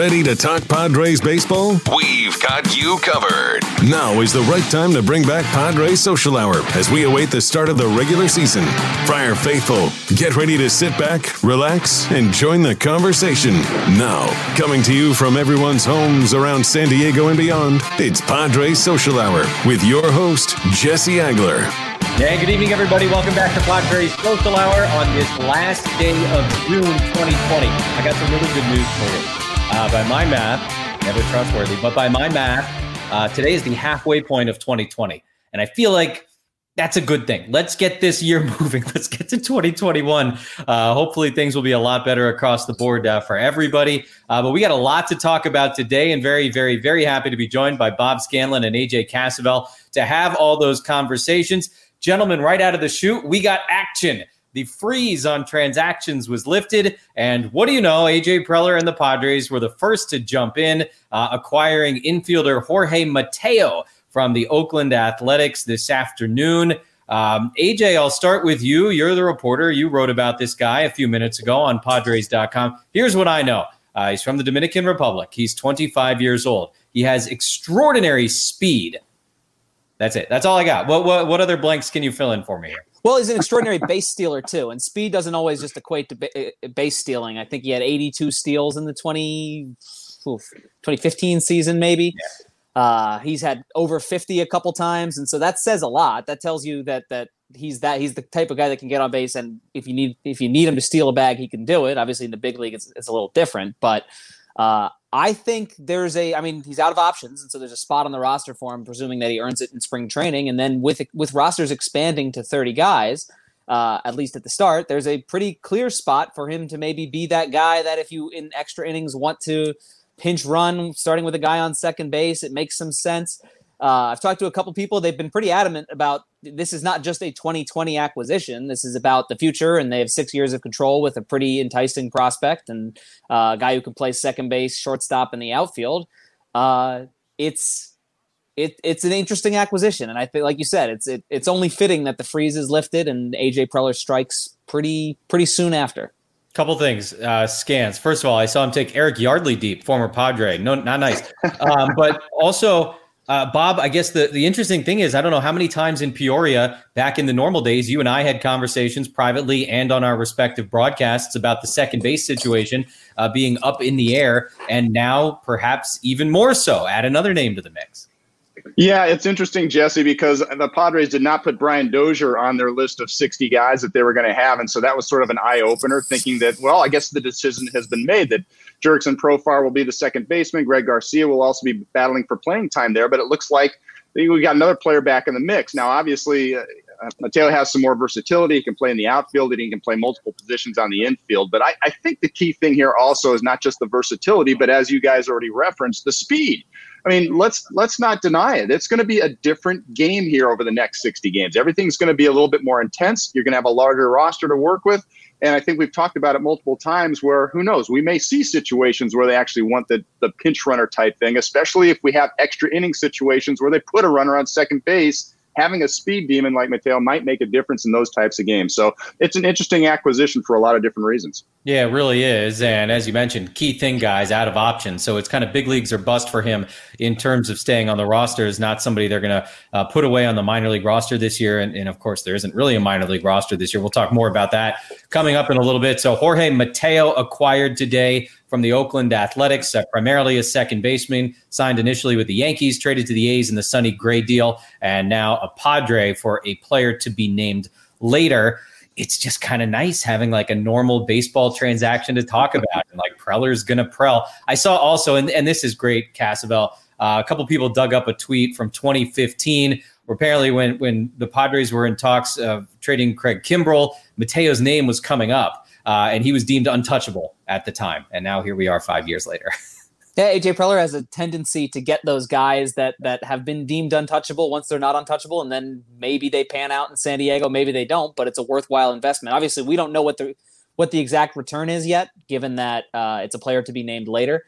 Ready to talk Padres baseball? We've got you covered. Now is the right time to bring back Padres Social Hour as we await the start of the regular season. Friar Faithful, get ready to sit back, relax, and join the conversation. Now, coming to you from everyone's homes around San Diego and beyond, it's Padres Social Hour with your host, Jesse Agler. Yeah, good evening, everybody. Welcome back to Padres Social Hour on this last day of June 2020. I got some really good news for you. By my math, never trustworthy, but by my math, today is the halfway point of 2020. And I feel like that's a good thing. Let's get this year moving. Let's get to 2021. Hopefully things will be a lot better across the board for everybody. But we got a lot to talk about today, and very, very, very happy to be joined by Bob Scanlon and AJ Cassavell to have all those conversations. Gentlemen, right out of the chute, we got action. The freeze on transactions was lifted, and what do you know, AJ Preller and the Padres were the first to jump in, acquiring infielder Jorge Mateo from the Oakland Athletics this afternoon. AJ, I'll start with you. You're the reporter. You wrote about this guy a few minutes ago on Padres.com. Here's what I know. He's from the Dominican Republic. He's 25 years old. He has extraordinary speed. That's it. That's all I got. What other blanks can you fill in for me here? Well, he's an extraordinary base stealer, too. And speed doesn't always just equate to base stealing. I think he had 82 steals in the 2015 season, maybe. Yeah. He's had over 50 a couple times. And so that says a lot. That tells you that he's the type of guy that can get on base. And if you need him to steal a bag, he can do it. Obviously, in the big league, it's a little different. But I think he's out of options, and so there's a spot on the roster for him, presuming that he earns it in spring training. And then with rosters expanding to 30 guys, at least at the start, there's a pretty clear spot for him to maybe be that guy that if you in extra innings want to pinch run, starting with a guy on second base, it makes some sense. I've talked to a couple people. They've been pretty adamant about this is not just a 2020 acquisition. This is about the future, and they have 6 years of control with a pretty enticing prospect and a guy who can play second base, shortstop, in the outfield. It's an interesting acquisition, and I think, like you said, it's only fitting that the freeze is lifted and AJ Preller strikes pretty soon after. Couple things, scans. First of all, I saw him take Eric Yardley deep, former Padre. No, not nice. But also, Bob, I guess the interesting thing is, I don't know how many times in Peoria back in the normal days, you and I had conversations privately and on our respective broadcasts about the second base situation being up in the air, and now perhaps even more so. Add another name to the mix. Yeah, it's interesting, Jesse, because the Padres did not put Brian Dozier on their list of 60 guys that they were going to have. And so that was sort of an eye-opener, thinking that, well, I guess the decision has been made that Jurickson Profar will be the second baseman. Greg Garcia will also be battling for playing time there. But it looks like we got another player back in the mix. Now, obviously, Mateo has some more versatility. He can play in the outfield, and he can play multiple positions on the infield. But I think the key thing here also is not just the versatility, but as you guys already referenced, the speed. I mean, let's not deny it. It's going to be a different game here over the next 60 games. Everything's going to be a little bit more intense. You're going to have a larger roster to work with. And I think we've talked about it multiple times where, who knows, we may see situations where they actually want the pinch runner type thing, especially if we have extra inning situations where they put a runner on second base. Having a speed demon like Mateo might make a difference in those types of games. So it's an interesting acquisition for a lot of different reasons. Yeah, it really is. And as you mentioned, key thing, guys, out of options. So it's kind of big leagues or bust for him in terms of staying on the roster. Is not somebody they're going to put away on the minor league roster this year. And of course, there isn't really a minor league roster this year. We'll talk more about that coming up in a little bit. So Jorge Mateo acquired today from the Oakland Athletics, primarily a second baseman, signed initially with the Yankees, traded to the A's in the Sonny Gray deal, and now a Padre for a player to be named later. It's just kind of nice having like a normal baseball transaction to talk about, and like Preller's going to Prell. I saw also, and this is great, Cassavell, a couple people dug up a tweet from 2015 where apparently when the Padres were in talks of trading Craig Kimbrell, Mateo's name was coming up. And he was deemed untouchable at the time. And now here we are 5 years later. Yeah, AJ Preller has a tendency to get those guys that have been deemed untouchable once they're not untouchable, and then maybe they pan out in San Diego, maybe they don't, but it's a worthwhile investment. Obviously, we don't know what the exact return is yet, given that it's a player to be named later.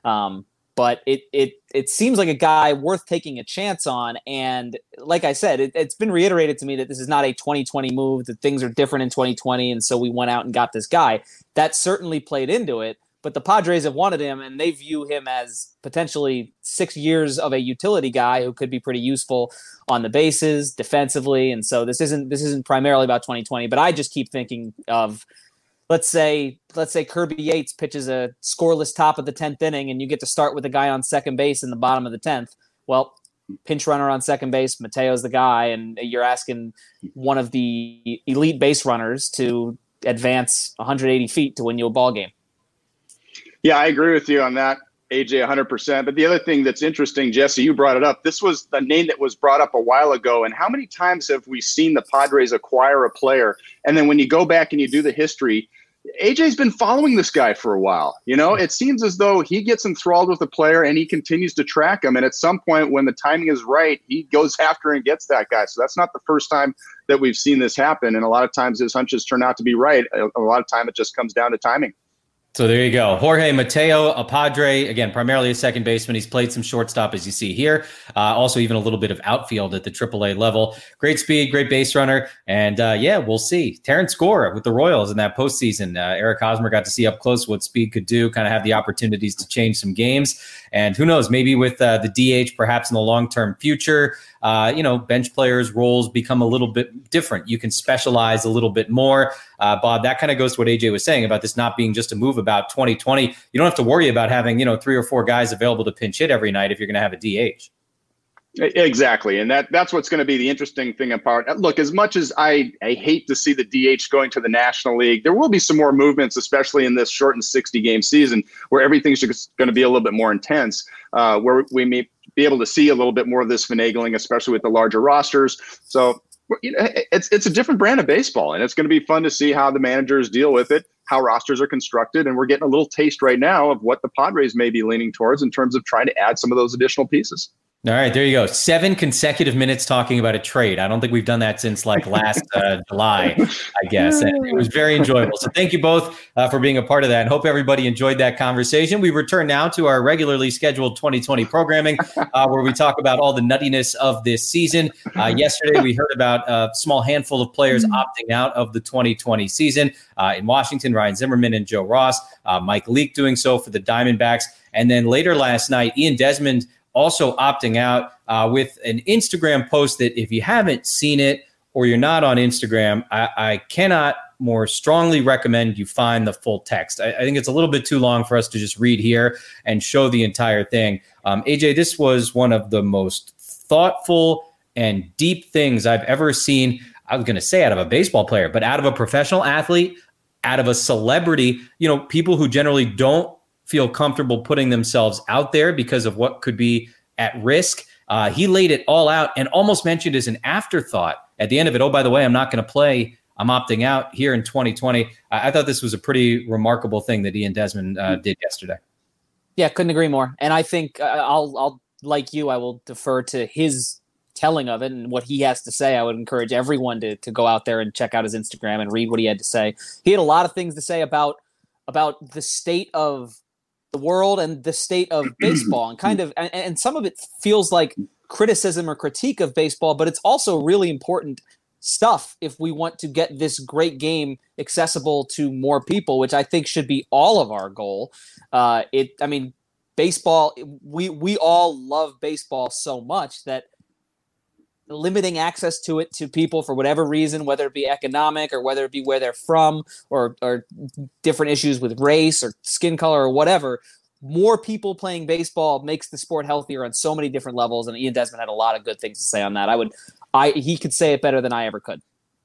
But it seems like a guy worth taking a chance on. And like I said, it's been reiterated to me that this is not a 2020 move, that things are different in 2020. And so we went out and got this guy. That certainly played into it. but the Padres have wanted him, and they view him as potentially 6 years of a utility guy who could be pretty useful on the bases, defensively. And so this isn't primarily about 2020, but I just keep thinking of, let's say Kirby Yates pitches a scoreless top of the 10th inning, and you get to start with a guy on second base in the bottom of the 10th. Well, pinch runner on second base, Mateo's the guy, and you're asking one of the elite base runners to advance 180 feet to win you a ball game. Yeah, I agree with you on that, AJ, 100%. But the other thing that's interesting, Jesse, you brought it up. This was the name that was brought up a while ago. And how many times have we seen the Padres acquire a player, and then when you go back and you do the history, AJ's been following this guy for a while. It seems as though he gets enthralled with the player and he continues to track him. And at some point when the timing is right, he goes after and gets that guy. So that's not the first time that we've seen this happen. And a lot of times his hunches turn out to be right. A lot of time it just comes down to timing. So there you go. Jorge Mateo, a Padre, again, primarily a second baseman. He's played some shortstop, as you see here. Also, even a little bit of outfield at the AAA level. Great speed, great base runner. And we'll see. Terrence Gore with the Royals in that postseason. Eric Hosmer got to see up close what speed could do, kind of have the opportunities to change some games. And who knows, maybe with the DH, perhaps in the long-term future, bench players' roles become a little bit different. You can specialize a little bit more. Bob, that kind of goes to what AJ was saying about this not being just a move about 2020. You don't have to worry about having, 3 or 4 guys available to pinch hit every night if you're going to have a DH. Exactly. And that's what's going to be the interesting thing about. Look, as much as I hate to see the DH going to the National League, there will be some more movements, especially in this shortened 60-game season where everything's just going to be a little bit more intense, where we may be able to see a little bit more of this finagling, especially with the larger rosters. So it's a different brand of baseball, and it's going to be fun to see how the managers deal with it, how rosters are constructed. And we're getting a little taste right now of what the Padres may be leaning towards in terms of trying to add some of those additional pieces. All right, there you go. 7 consecutive minutes talking about a trade. I don't think we've done that since last July, I guess. And it was very enjoyable. So thank you both for being a part of that, and hope everybody enjoyed that conversation. We return now to our regularly scheduled 2020 programming where we talk about all the nuttiness of this season. Yesterday, we heard about a small handful of players opting out of the 2020 season. In Washington, Ryan Zimmerman and Joe Ross, Mike Leake doing so for the Diamondbacks. And then later last night, Ian Desmond also opting out with an Instagram post that if you haven't seen it or you're not on Instagram, I cannot more strongly recommend you find the full text. I think it's a little bit too long for us to just read here and show the entire thing. AJ, this was one of the most thoughtful and deep things I've ever seen. I was going to say out of a baseball player, but out of a professional athlete, out of a celebrity, people who generally don't feel comfortable putting themselves out there because of what could be at risk. He laid it all out and almost mentioned as an afterthought at the end of it, oh, by the way, I'm not going to play. I'm opting out here in 2020. I thought this was a pretty remarkable thing that Ian Desmond did yesterday. Yeah, couldn't agree more. And I think I'll like you, I will defer to his telling of it and what he has to say. I would encourage everyone to go out there and check out his Instagram and read what he had to say. He had a lot of things to say about the state of the world and the state of baseball, and some of it feels like criticism or critique of baseball, but it's also really important stuff if we want to get this great game accessible to more people, which I think should be all of our goal. Baseball, we all love baseball so much that limiting access to it to people for whatever reason, whether it be economic or whether it be where they're from or different issues with race or skin color or whatever, more people playing baseball makes the sport healthier on so many different levels. And Ian Desmond had a lot of good things to say on that. He could say it better than I ever could.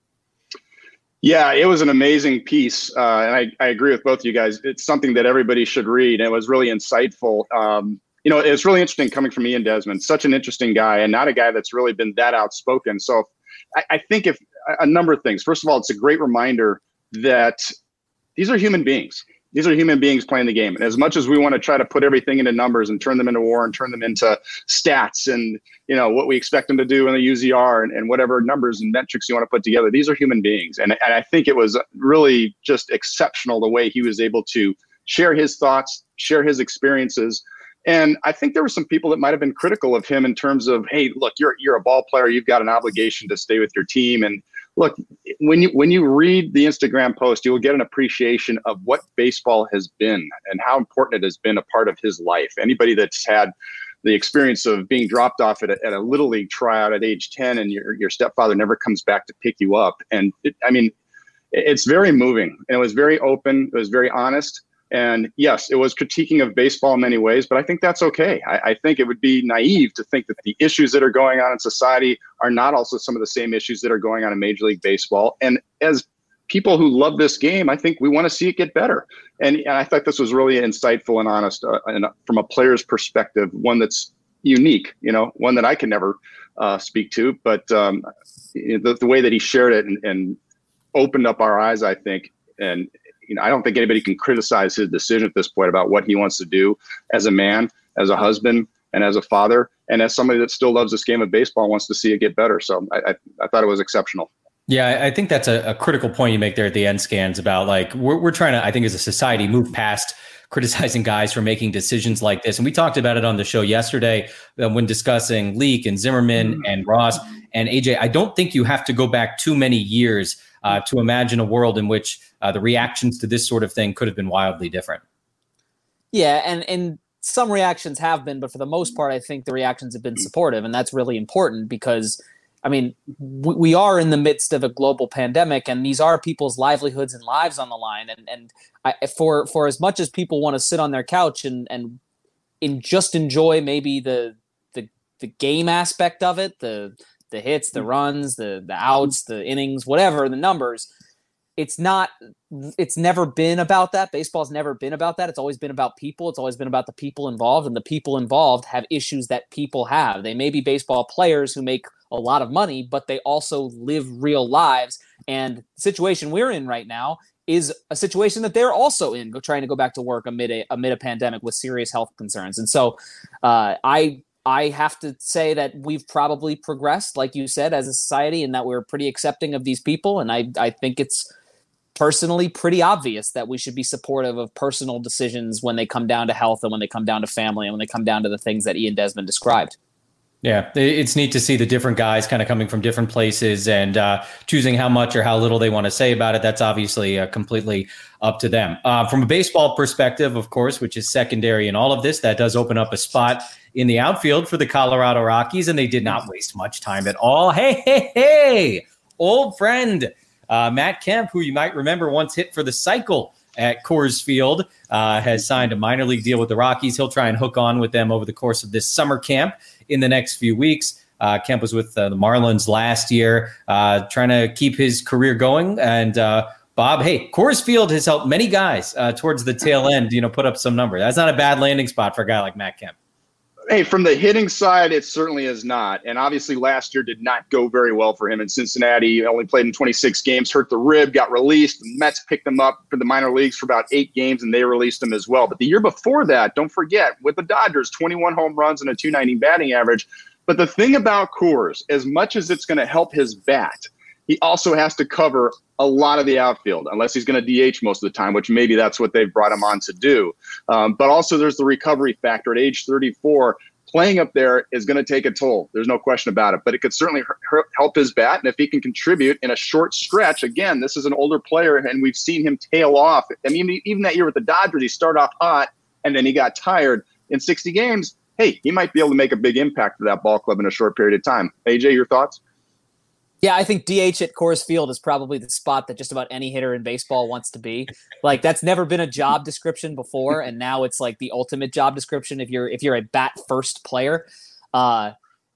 Yeah, it was an amazing piece. And I agree with both of you guys. It's something that everybody should read. And it was really insightful. It's really interesting coming from Ian Desmond, such an interesting guy and not a guy that's really been that outspoken. So I think if a number of things. First of all, it's a great reminder that these are human beings. These are human beings playing the game. And as much as we want to try to put everything into numbers and turn them into war and turn them into stats and, what we expect them to do in the UZR and whatever numbers and metrics you want to put together, these are human beings. And I think it was really just exceptional the way he was able to share his thoughts, share his experiences. And I think there were some people that might have been critical of him in terms of, hey, look, you're a ball player. You've got an obligation to stay with your team. And look, when you read the Instagram post, you will get an appreciation of what baseball has been and how important it has been a part of his life. Anybody that's had the experience of being dropped off at a little league tryout at age 10 and your stepfather never comes back to pick you up. And it's very moving, and it was very open. It was very honest. And yes, it was critiquing of baseball in many ways, but I think that's okay. I think it would be naive to think that the issues that are going on in society are not also some of the same issues that are going on in Major League Baseball. And as people who love this game, I think we want to see it get better. And I thought this was really insightful and honest, and from a player's perspective, one that's unique, one that I can never speak to. But the way that he shared it and opened up our eyes, I think, and I don't think anybody can criticize his decision at this point about what he wants to do as a man, as a husband, and as a father, and as somebody that still loves this game of baseball and wants to see it get better. So I thought it was exceptional. Yeah, I think that's a critical point you make there at the end, Scans, about like we're trying to, I think as a society, move past criticizing guys for making decisions like this. And we talked about it on the show yesterday when discussing Leake and Zimmerman and Ross and AJ. I don't think you have to go back too many years to imagine a world in which the reactions to this sort of thing could have been wildly different. Yeah, and some reactions have been, but for the most part, I think the reactions have been supportive, and that's really important because, we are in the midst of a global pandemic, and these are people's livelihoods and lives on the line. And for as much as people want to sit on their couch and just enjoy maybe the game aspect of it, the hits, the runs, the outs, the innings, whatever, the numbers, it's never been about that. Baseball's never been about that. It's always been about people. It's always been about the people involved, and the people involved have issues that people have. They may be baseball players who make a lot of money, but they also live real lives. And the situation we're in right now is a situation that they're also in, trying to go back to work amid a pandemic with serious health concerns. And so I have to say that we've probably progressed, like you said, as a society, and that we're pretty accepting of these people. And I think it's personally pretty obvious that we should be supportive of personal decisions when they come down to health and when they come down to family and when they come down to the things that Ian Desmond described. Yeah, it's neat to see the different guys kind of coming from different places and choosing how much or how little they want to say about it. That's obviously completely up to them. From a baseball perspective, of course, which is secondary in all of this, that does open up a spot in the outfield for the Colorado Rockies, and they did not waste much time at all. Hey, old friend Matt Kemp, who you might remember once hit for the cycle at Coors Field, has signed a minor league deal with the Rockies. He'll try and hook on with them over the course of this summer camp in the next few weeks. Kemp was with the Marlins last year, trying to keep his career going. And Bob, hey, Coors Field has helped many guys towards the tail end, put up some number. That's not a bad landing spot for a guy like Matt Kemp. Hey, from the hitting side, it certainly is not. And obviously last year did not go very well for him in Cincinnati. He only played in 26 games, hurt the rib, got released. The Mets picked him up for the minor leagues for about 8 games, and they released him as well. But the year before that, don't forget, with the Dodgers, 21 home runs and a .290 batting average. But the thing about Coors, as much as it's going to help his bat, he also has to cover a lot of the outfield, unless he's going to DH most of the time, which maybe that's what they've brought him on to do. But also there's the recovery factor. At age 34, playing up there is going to take a toll. There's no question about it. But it could certainly help his bat. And if he can contribute in a short stretch, again, this is an older player, and we've seen him tail off. I mean, even that year with the Dodgers, he started off hot, and then he got tired. In 60 games, hey, he might be able to make a big impact for that ball club in a short period of time. AJ, your thoughts? Yeah, I think DH at Coors Field is probably the spot that just about any hitter in baseball wants to be. Like, that's never been a job description before, and now it's like the ultimate job description if you're a bat first player. I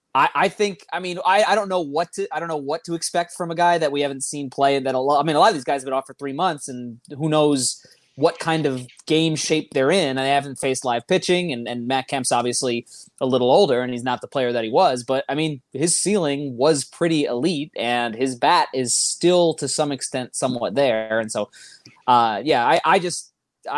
don't know what to expect from a guy that we haven't seen play. A lot of these guys have been off for 3 months, and who knows what kind of game shape they're in. And they haven't faced live pitching, and Matt Kemp's obviously a little older, and he's not the player that he was. But I mean, his ceiling was pretty elite, and his bat is still to some extent somewhat there. And so, I just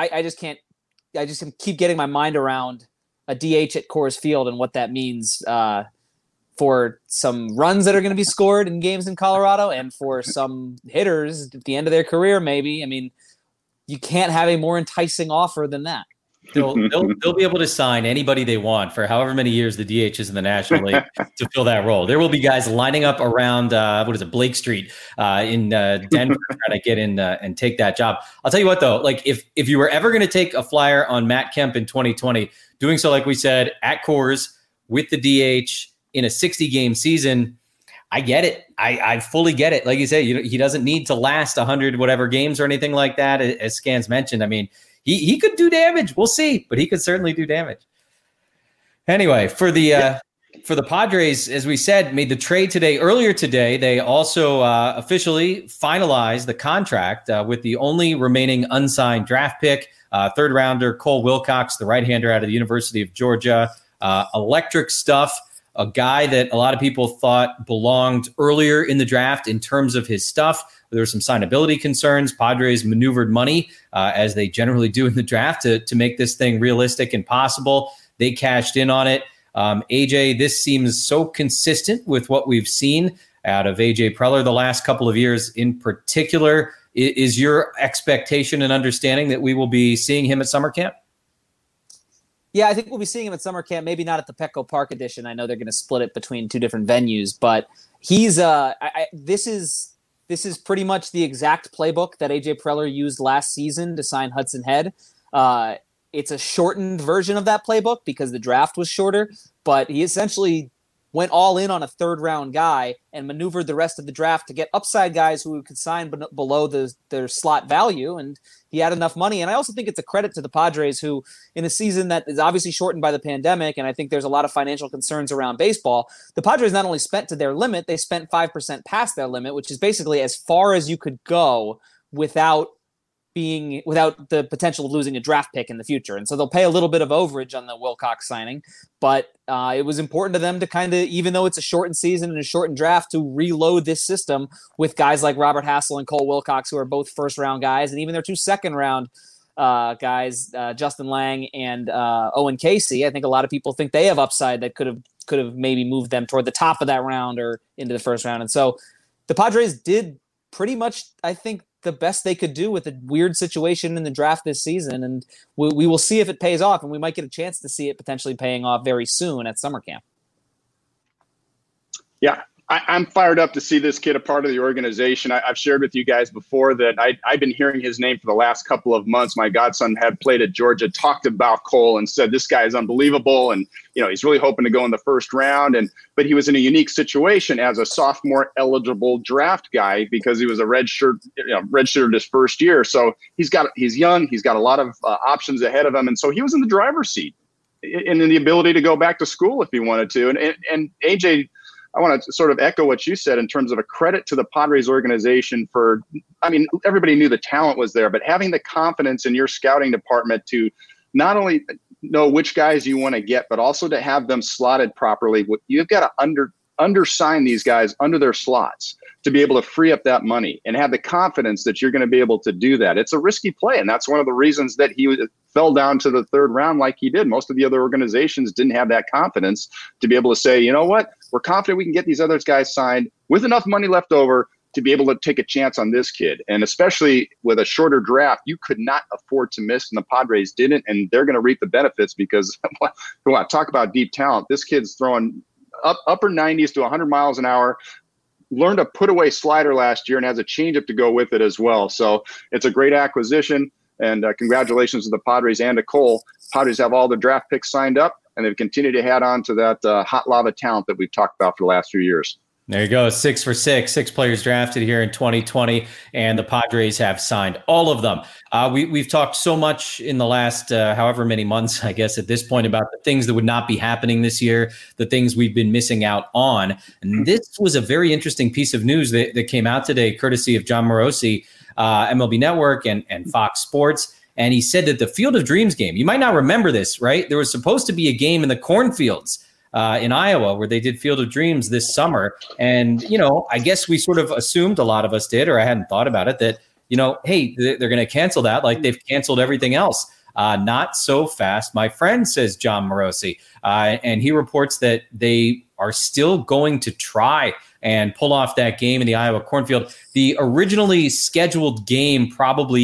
keep getting my mind around a DH at Coors Field and what that means for some runs that are going to be scored in games in Colorado, and for some hitters at the end of their career, maybe. I mean, you can't have a more enticing offer than that. They'll be able to sign anybody they want for however many years the DH is in the National League to fill that role. There will be guys lining up around Blake Street in Denver trying to get in and take that job. I'll tell you what though, like if you were ever going to take a flyer on Matt Kemp in 2020, doing so like we said at Coors with the DH in a 60-game season, I get it. I fully get it. Like you say, he doesn't need to last 100 whatever games or anything like that. As Scans mentioned, I mean. He could do damage. We'll see, but he could certainly do damage. Anyway, for the Padres, as we said, made the trade today. Earlier today, they also officially finalized the contract with the only remaining unsigned draft pick, third rounder Cole Wilcox, the right-hander out of the University of Georgia. Electric stuff. A guy that a lot of people thought belonged earlier in the draft in terms of his stuff. There were some signability concerns. Padres maneuvered money, as they generally do in the draft, to make this thing realistic and possible. They cashed in on it. AJ, this seems so consistent with what we've seen out of AJ Preller the last couple of years in particular. Is your expectation and understanding that we will be seeing him at summer camp? Yeah, I think we'll be seeing him at summer camp, maybe not at the Petco Park edition. I know they're going to split it between two different venues, but he's this is pretty much the exact playbook that AJ Preller used last season to sign Hudson Head. It's a shortened version of that playbook because the draft was shorter, but he essentially went all in on a third-round guy and maneuvered the rest of the draft to get upside guys who could sign below their slot value, and he had enough money. And I also think it's a credit to the Padres, who, in a season that is obviously shortened by the pandemic, and I think there's a lot of financial concerns around baseball, the Padres not only spent to their limit, they spent 5% past their limit, which is basically as far as you could go without the potential of losing a draft pick in the future. And so they'll pay a little bit of overage on the Wilcox signing, but it was important to them to kind of, even though it's a shortened season and a shortened draft, to reload this system with guys like Robert Hassel and Cole Wilcox, who are both first-round guys, and even their two second-round guys, Justin Lang and Owen Casey. I think a lot of people think they have upside that could have maybe moved them toward the top of that round or into the first round. And so the Padres did pretty much, I think, the best they could do with a weird situation in the draft this season. And we will see if it pays off, and we might get a chance to see it potentially paying off very soon at summer camp. Yeah, I'm fired up to see this kid a part of the organization. I've shared with you guys before that I've been hearing his name for the last couple of months. My godson had played at Georgia, talked about Cole and said, this guy is unbelievable. And, he's really hoping to go in the first round. But he was in a unique situation as a sophomore eligible draft guy because he was a redshirted his first year. So he's young. He's got a lot of options ahead of him. And so he was in the driver's seat and in the ability to go back to school if he wanted to. And AJ, I want to sort of echo what you said in terms of a credit to the Padres organization for, everybody knew the talent was there, but having the confidence in your scouting department to not only know which guys you want to get, but also to have them slotted properly. You've got to undersign these guys under their slots to be able to free up that money and have the confidence that you're going to be able to do that. It's a risky play, and that's one of the reasons that he fell down to the third round like he did. Most of the other organizations didn't have that confidence to be able to say, you know what, we're confident we can get these other guys signed with enough money left over to be able to take a chance on this kid. And especially with a shorter draft, you could not afford to miss, and the Padres didn't, and they're going to reap the benefits because we want to talk about deep talent. This kid's throwing upper 90s to 100 miles an hour, learned a put-away slider last year and has a changeup to go with it as well. So it's a great acquisition, and congratulations to the Padres and to Cole. Padres have all the draft picks signed up, and they've continued to add on to that hot lava talent that we've talked about for the last few years. There you go. 6 for 6, 6 players drafted here in 2020, and the Padres have signed all of them. We've talked so much in the last however many months, I guess, at this point about the things that would not be happening this year, the things we've been missing out on. And this was a very interesting piece of news that came out today, courtesy of John Morosi, MLB Network and Fox Sports. And he said that the Field of Dreams game, you might not remember this, right? There was supposed to be a game in the cornfields in Iowa where they did Field of Dreams this summer. And, I guess we sort of assumed, a lot of us did, or I hadn't thought about it, that, hey, they're going to cancel that like they've canceled everything else. Not so fast, my friend, says John Morosi. And he reports that they are still going to try and pull off that game in the Iowa cornfield. The originally scheduled game probably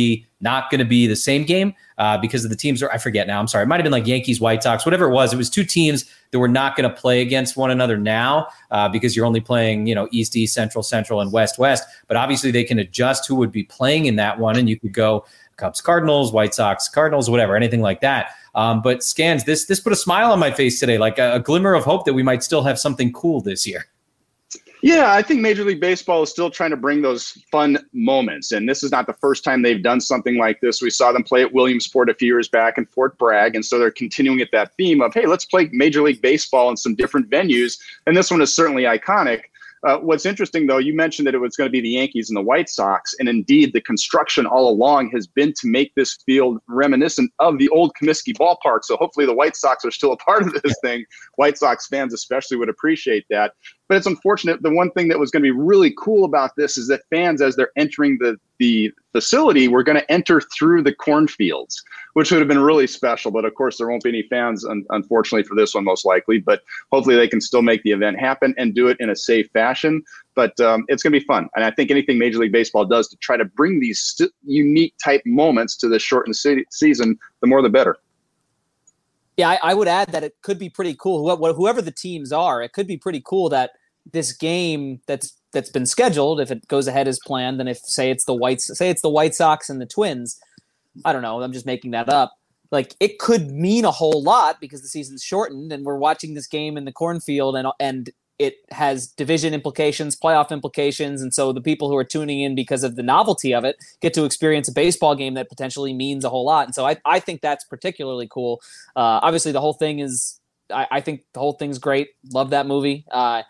not going to be the same game because of the teams. I forget now. I'm sorry. It might have been like Yankees, White Sox, whatever it was. It was two teams that were not going to play against one another now because you're only playing, East, East, Central, Central, and West, West. But obviously they can adjust who would be playing in that one, and you could go Cubs, Cardinals, White Sox, Cardinals, whatever, anything like that. But Scans, this put a smile on my face today, like a glimmer of hope that we might still have something cool this year. Yeah, I think Major League Baseball is still trying to bring those fun moments. And this is not the first time they've done something like this. We saw them play at Williamsport a few years back in Fort Bragg. And so they're continuing at that theme of, hey, let's play Major League Baseball in some different venues. And this one is certainly iconic. What's interesting, though, you mentioned that it was going to be the Yankees and the White Sox. And indeed, the construction all along has been to make this field reminiscent of the old Comiskey Ballpark. So hopefully the White Sox are still a part of this thing. White Sox fans especially would appreciate that. But it's unfortunate. The one thing that was going to be really cool about this is that fans, as they're entering the facility, were going to enter through the cornfields, which would have been really special. But of course, there won't be any fans, unfortunately, for this one, most likely. But hopefully they can still make the event happen and do it in a safe fashion. But it's going to be fun. And I think anything Major League Baseball does to try to bring these unique type moments to the shortened season, the more the better. Yeah, I would add that it could be pretty cool. Whoever the teams are, it could be pretty cool that this game that's been scheduled, if it goes ahead as planned, and if say it's the White Sox and the Twins, I don't know, I'm just making that up. Like, it could mean a whole lot because the season's shortened, and we're watching this game in the cornfield, and it has division implications, playoff implications, and so the people who are tuning in because of the novelty of it get to experience a baseball game that potentially means a whole lot. And so I think that's particularly cool. Obviously, the whole thing is I think the whole thing's great. Love that movie.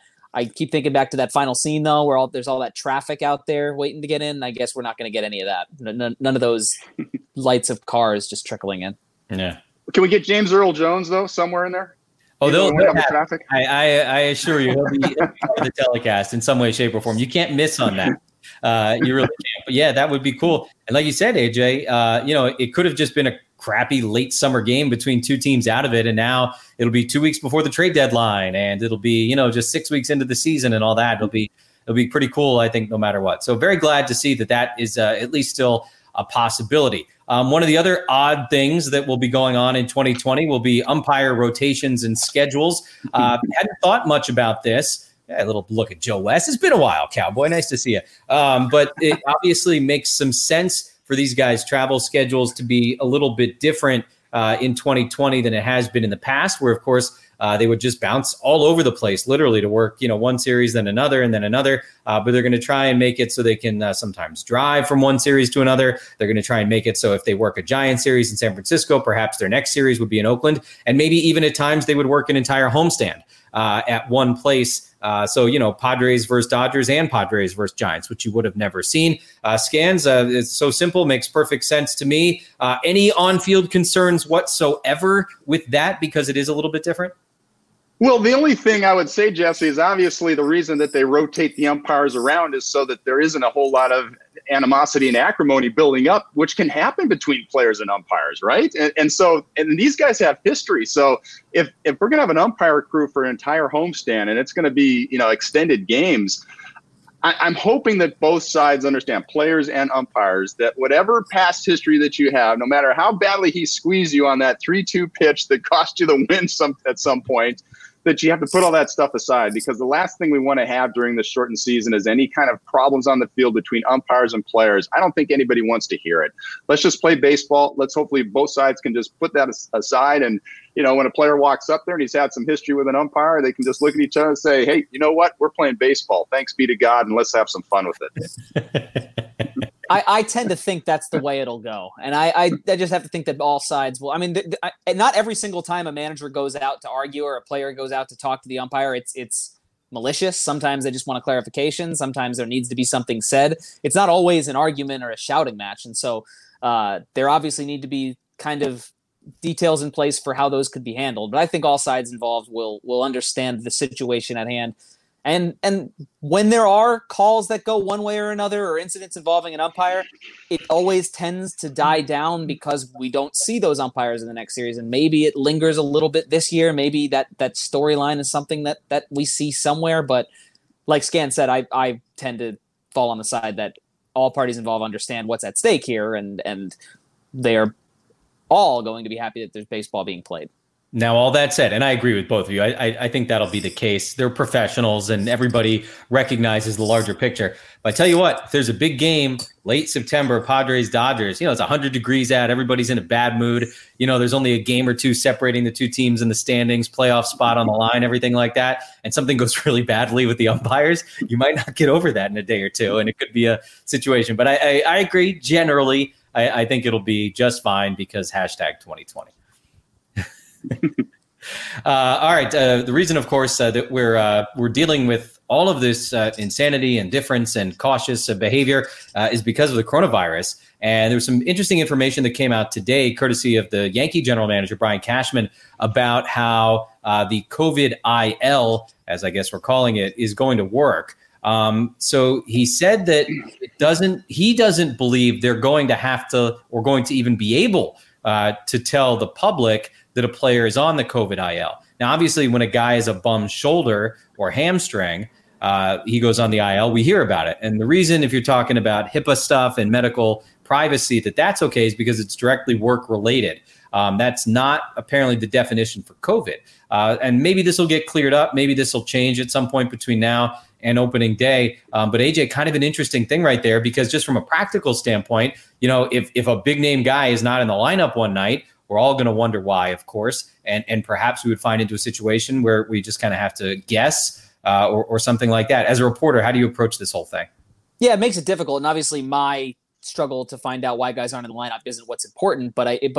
I keep thinking back to that final scene, though, where there's all that traffic out there waiting to get in. I guess we're not going to get any of that. None of those lights of cars just trickling in. Yeah. Can we get James Earl Jones, though, somewhere in there? Oh, they'll have traffic. I assure you, he'll be on the telecast in some way, shape, or form. You can't miss on that. You really can't. But yeah, that would be cool. And like you said, AJ, it could have just been a crappy late summer game between two teams out of it, and now it'll be 2 weeks before the trade deadline, and it'll be just 6 weeks into the season and all that. It'll be pretty cool, I think, no matter what. So very glad to see that is at least still a possibility. One of the other odd things that will be going on in 2020 will be umpire rotations and schedules. Hadn't thought much about this. A little look at Joe West. It's been a while, Cowboy. Nice to see you. But it obviously makes some sense for these guys' travel schedules to be a little bit different in 2020 than it has been in the past, where, of course, they would just bounce all over the place, literally, to work, one series, then another, and then another. But they're going to try and make it so they can sometimes drive from one series to another. They're going to try and make it so if they work a Giant series in San Francisco, perhaps their next series would be in Oakland. And maybe even at times they would work an entire homestand at one place. So, Padres versus Dodgers and Padres versus Giants, which you would have never seen. Scans, it's so simple, makes perfect sense to me. Any on-field concerns whatsoever with that because it is a little bit different? Well, the only thing I would say, Jesse, is obviously the reason that they rotate the umpires around is so that there isn't a whole lot of animosity and acrimony building up, which can happen between players and umpires, right? And these guys have history. So if we're going to have an umpire crew for an entire homestand and it's going to be, extended games, I'm hoping that both sides understand, players and umpires, that whatever past history that you have, no matter how badly he squeezed you on that 3-2 pitch that cost you the win at some point, that you have to put all that stuff aside, because the last thing we want to have during the shortened season is any kind of problems on the field between umpires and players. I don't think anybody wants to hear it. Let's just play baseball. Let's hopefully both sides can just put that aside. And, when a player walks up there and he's had some history with an umpire, they can just look at each other and say, hey, you know what? We're playing baseball. Thanks be to God, and let's have some fun with it. I tend to think that's the way it'll go. And I just have to think that all sides will. I mean, not every single time a manager goes out to argue or a player goes out to talk to the umpire, it's malicious. Sometimes they just want a clarification. Sometimes there needs to be something said. It's not always an argument or a shouting match. And so there obviously need to be kind of details in place for how those could be handled. But I think all sides involved will understand the situation at hand. And when there are calls that go one way or another or incidents involving an umpire, it always tends to die down because we don't see those umpires in the next series. And maybe it lingers a little bit this year. Maybe that storyline is something that we see somewhere. But like Scan said, I tend to fall on the side that all parties involved understand what's at stake here, and they are all going to be happy that there's baseball being played. Now, all that said, and I agree with both of you, I think that'll be the case. They're professionals and everybody recognizes the larger picture. But I tell you what, if there's a big game, late September, Padres, Dodgers, it's 100 degrees out, everybody's in a bad mood. There's only a game or two separating the two teams in the standings, playoff spot on the line, everything like that. And something goes really badly with the umpires, you might not get over that in a day or two. And it could be a situation. But I agree, generally, I think it'll be just fine because #2020. All right. The reason, of course, that we're dealing with all of this insanity and difference and cautious behavior is because of the coronavirus. And there was some interesting information that came out today, courtesy of the Yankee general manager, Brian Cashman, about how the COVID IL, as I guess we're calling it, is going to work. So he said that he doesn't believe they're going to have to or going to even be able to tell the public that a player is on the COVID IL. Now, obviously, when a guy has a bum shoulder or hamstring, he goes on the IL, we hear about it. And the reason, if you're talking about HIPAA stuff and medical privacy, that's okay is because it's directly work-related. That's not apparently the definition for COVID. And maybe this will get cleared up. Maybe this will change at some point between now and opening day. But AJ, kind of an interesting thing right there, because just from a practical standpoint, if a big name guy is not in the lineup one night, we're all going to wonder why, of course, and perhaps we would find into a situation where we just kind of have to guess or something like that. As a reporter, how do you approach this whole thing? Yeah, it makes it difficult, and obviously my struggle to find out why guys aren't in the lineup isn't what's important,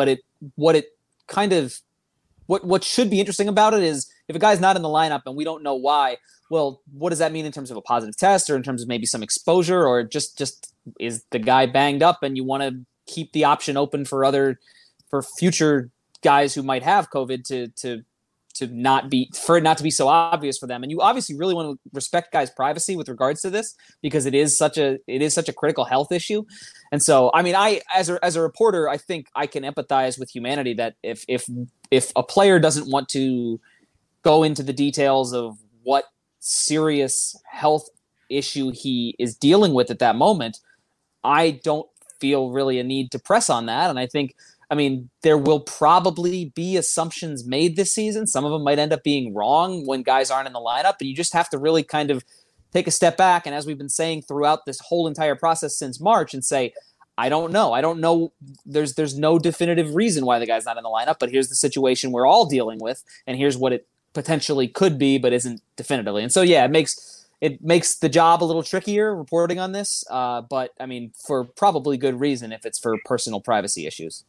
what should be interesting about it is if a guy's not in the lineup and we don't know why, well, what does that mean in terms of a positive test or in terms of maybe some exposure, or just is the guy banged up and you want to keep the option open for future guys who might have COVID to not be so obvious for them. And you obviously really want to respect guys' privacy with regards to this, because it is such a critical health issue. And so, I mean, as a reporter, I think I can empathize with humanity that if a player doesn't want to go into the details of what serious health issue he is dealing with at that moment, I don't feel really a need to press on that. And I think, there will probably be assumptions made this season. Some of them might end up being wrong when guys aren't in the lineup, and you just have to really kind of take a step back. And as we've been saying throughout this whole entire process since March, and say, I don't know. There's no definitive reason why the guy's not in the lineup, but here's the situation we're all dealing with, and here's what it potentially could be, but isn't definitively. And so, yeah, it makes the job a little trickier reporting on this. But for probably good reason if it's for personal privacy issues.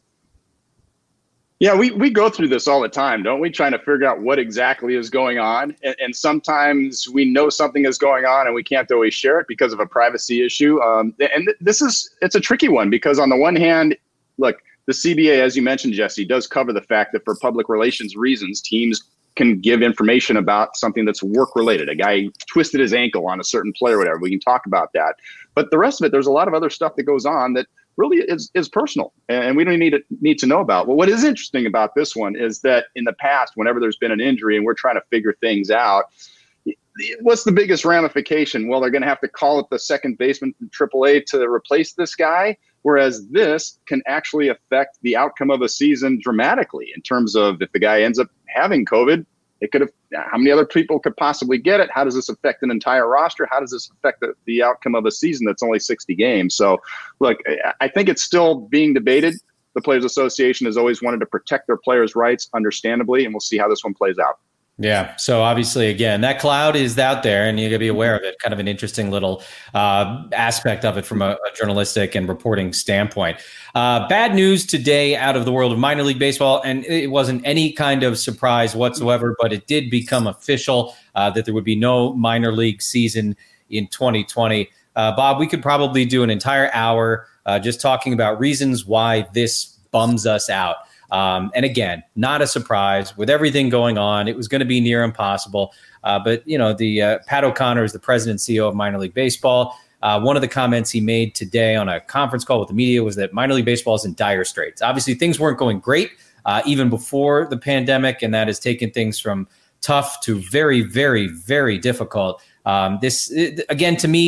Yeah, we go through this all the time, don't we? Trying to figure out what exactly is going on. And sometimes we know something is going on and we can't always share it because of a privacy issue. And it's a tricky one because on the one hand, look, the CBA, as you mentioned, Jesse, does cover the fact that for public relations reasons, teams can give information about something that's work related. A guy twisted his ankle on a certain play or whatever. We can talk about that. But the rest of it, there's a lot of other stuff that goes on that really is personal, and we don't need to know about. Well, what is interesting about this one is that in the past, whenever there's been an injury and we're trying to figure things out, what's the biggest ramification? Well, they're going to have to call up the second baseman from AAA to replace this guy, whereas this can actually affect the outcome of a season dramatically in terms of if the guy ends up having COVID, it could have. How many other people could possibly get it? How does this affect an entire roster? How does this affect the outcome of a season that's only 60 games? So, look, I think it's still being debated. The Players Association has always wanted to protect their players' rights, understandably, and we'll see how this one plays out. Yeah. So obviously, again, that cloud is out there and you got to be aware of it. Kind of an interesting little aspect of it from a journalistic and reporting standpoint. Bad news today out of the world of minor league baseball. And it wasn't any kind of surprise whatsoever, but it did become official that there would be no minor league season in 2020. Bob, we could probably do an entire hour just talking about reasons why this bums us out. And again, not a surprise with everything going on. It was going to be near impossible. But, Pat O'Connor is the president and CEO of minor league baseball. One of the comments he made today on a conference call with the media was that minor league baseball is in dire straits. Obviously, things weren't going great even before the pandemic, and that has taken things from tough to very, very, very difficult. Again, to me,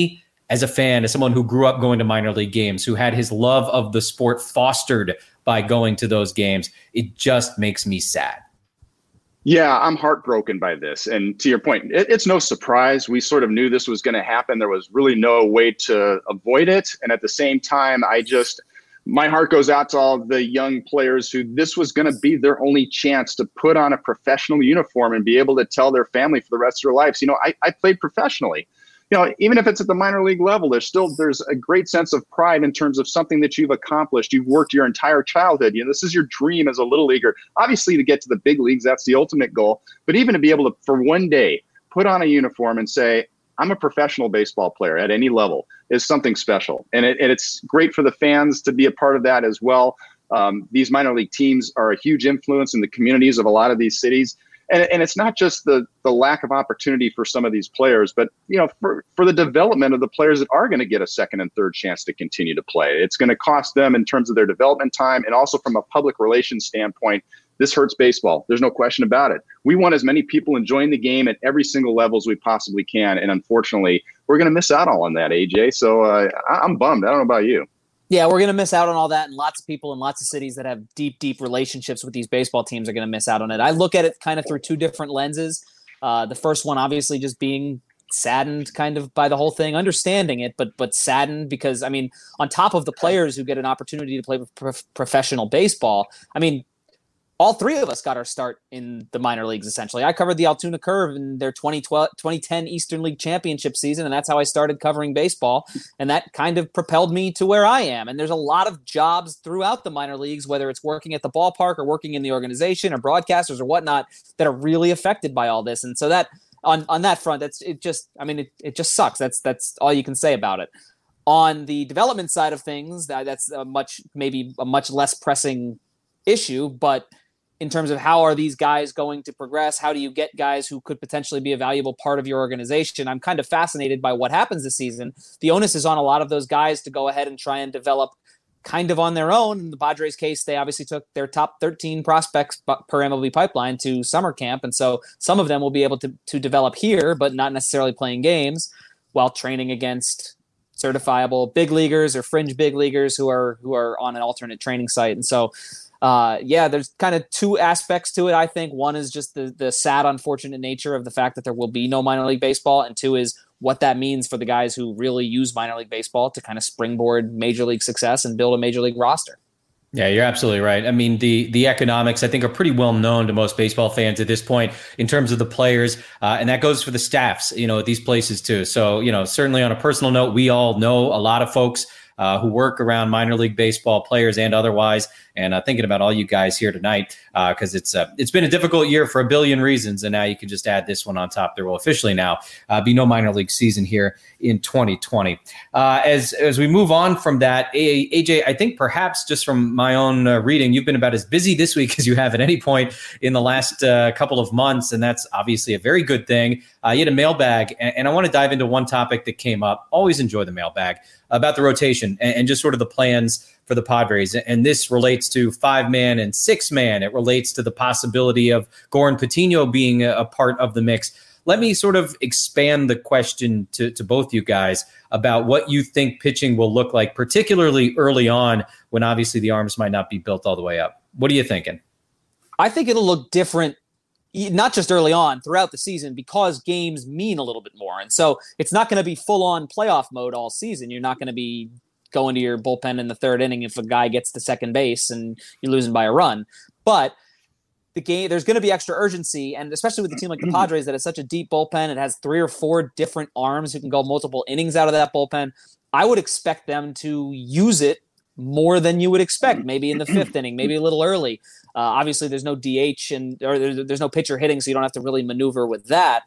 as a fan, as someone who grew up going to minor league games, who had his love of the sport fostered by going to those games, it just makes me sad. Yeah, I'm heartbroken by this. And to your point, it's no surprise. We sort of knew this was going to happen. There was really no way to avoid it. And at the same time, my heart goes out to all the young players who this was going to be their only chance to put on a professional uniform and be able to tell their family for the rest of their lives. I played professionally. Even if it's at the minor league level, there's a great sense of pride in terms of something that you've accomplished. You've worked your entire childhood. This is your dream as a little leaguer. Obviously, to get to the big leagues, that's the ultimate goal. But even to be able to, for one day, put on a uniform and say, I'm a professional baseball player at any level is something special. And it's great for the fans to be a part of that as well. These minor league teams are a huge influence in the communities of a lot of these cities. And it's not just the lack of opportunity for some of these players, but for the development of the players that are going to get a second and third chance to continue to play. It's going to cost them in terms of their development time, and also from a public relations standpoint. This hurts baseball. There's no question about it. We want as many people enjoying the game at every single level as we possibly can, and unfortunately, we're going to miss out on that, AJ. So I'm bummed. I don't know about you. Yeah, we're going to miss out on all that, and lots of people in lots of cities that have deep, deep relationships with these baseball teams are going to miss out on it. I look at it kind of through two different lenses. The first one, obviously, just being saddened kind of by the whole thing, understanding it, but saddened because, on top of the players who get an opportunity to play professional baseball, all three of us got our start in the minor leagues, essentially. I covered the Altoona Curve in their 2010 Eastern League Championship season, and that's how I started covering baseball, and that kind of propelled me to where I am. And there's a lot of jobs throughout the minor leagues, whether it's working at the ballpark or working in the organization or broadcasters or whatnot, that are really affected by all this. And so that on that front, it just sucks. That's all you can say about it. On the development side of things, that's maybe a much less pressing issue, but in terms of how are these guys going to progress? How do you get guys who could potentially be a valuable part of your organization? I'm kind of fascinated by what happens this season. The onus is on a lot of those guys to go ahead and try and develop kind of on their own. In the Padres case, they obviously took their top 13 prospects per MLB Pipeline to summer camp. And so some of them will be able to develop here, but not necessarily playing games while training against certifiable big leaguers or fringe big leaguers who are on an alternate training site. And so there's kind of two aspects to it. I think one is just the sad, unfortunate nature of the fact that there will be no minor league baseball. And two is what that means for the guys who really use minor league baseball to kind of springboard major league success and build a major league roster. Yeah, you're absolutely right. The economics, I think, are pretty well known to most baseball fans at this point in terms of the players. And that goes for the staffs, at these places too. So, certainly on a personal note, we all know a lot of folks who work around minor league baseball players and otherwise. And thinking about all you guys here tonight, because it's been a difficult year for a billion reasons. And now you can just add this one on top. There will officially now be no minor league season here in 2020. As we move on from that, AJ, I think perhaps just from my own reading, you've been about as busy this week as you have at any point in the last couple of months. And that's obviously a very good thing. You had a mailbag, and I want to dive into one topic that came up. Always enjoy the mailbag about the rotation and just sort of the plans for the Padres. And this relates to 5-man and 6-man. It relates to the possibility of Goran Patino being a part of the mix. Let me sort of expand the question to both you guys about what you think pitching will look like, particularly early on when obviously the arms might not be built all the way up. What are you thinking? I think it'll look different, not just early on, throughout the season, because games mean a little bit more. And so it's not going to be full-on playoff mode all season. You're not going to be going to your bullpen in the third inning if a guy gets to second base and you're losing by a run. But the game, there's going to be extra urgency, and especially with a team like the Padres that has such a deep bullpen, it has 3 or 4 different arms who can go multiple innings out of that bullpen. I would expect them to use it more than you would expect, maybe in the 5th inning, maybe a little early. Obviously, there's no DH or there's no pitcher hitting, so you don't have to really maneuver with that.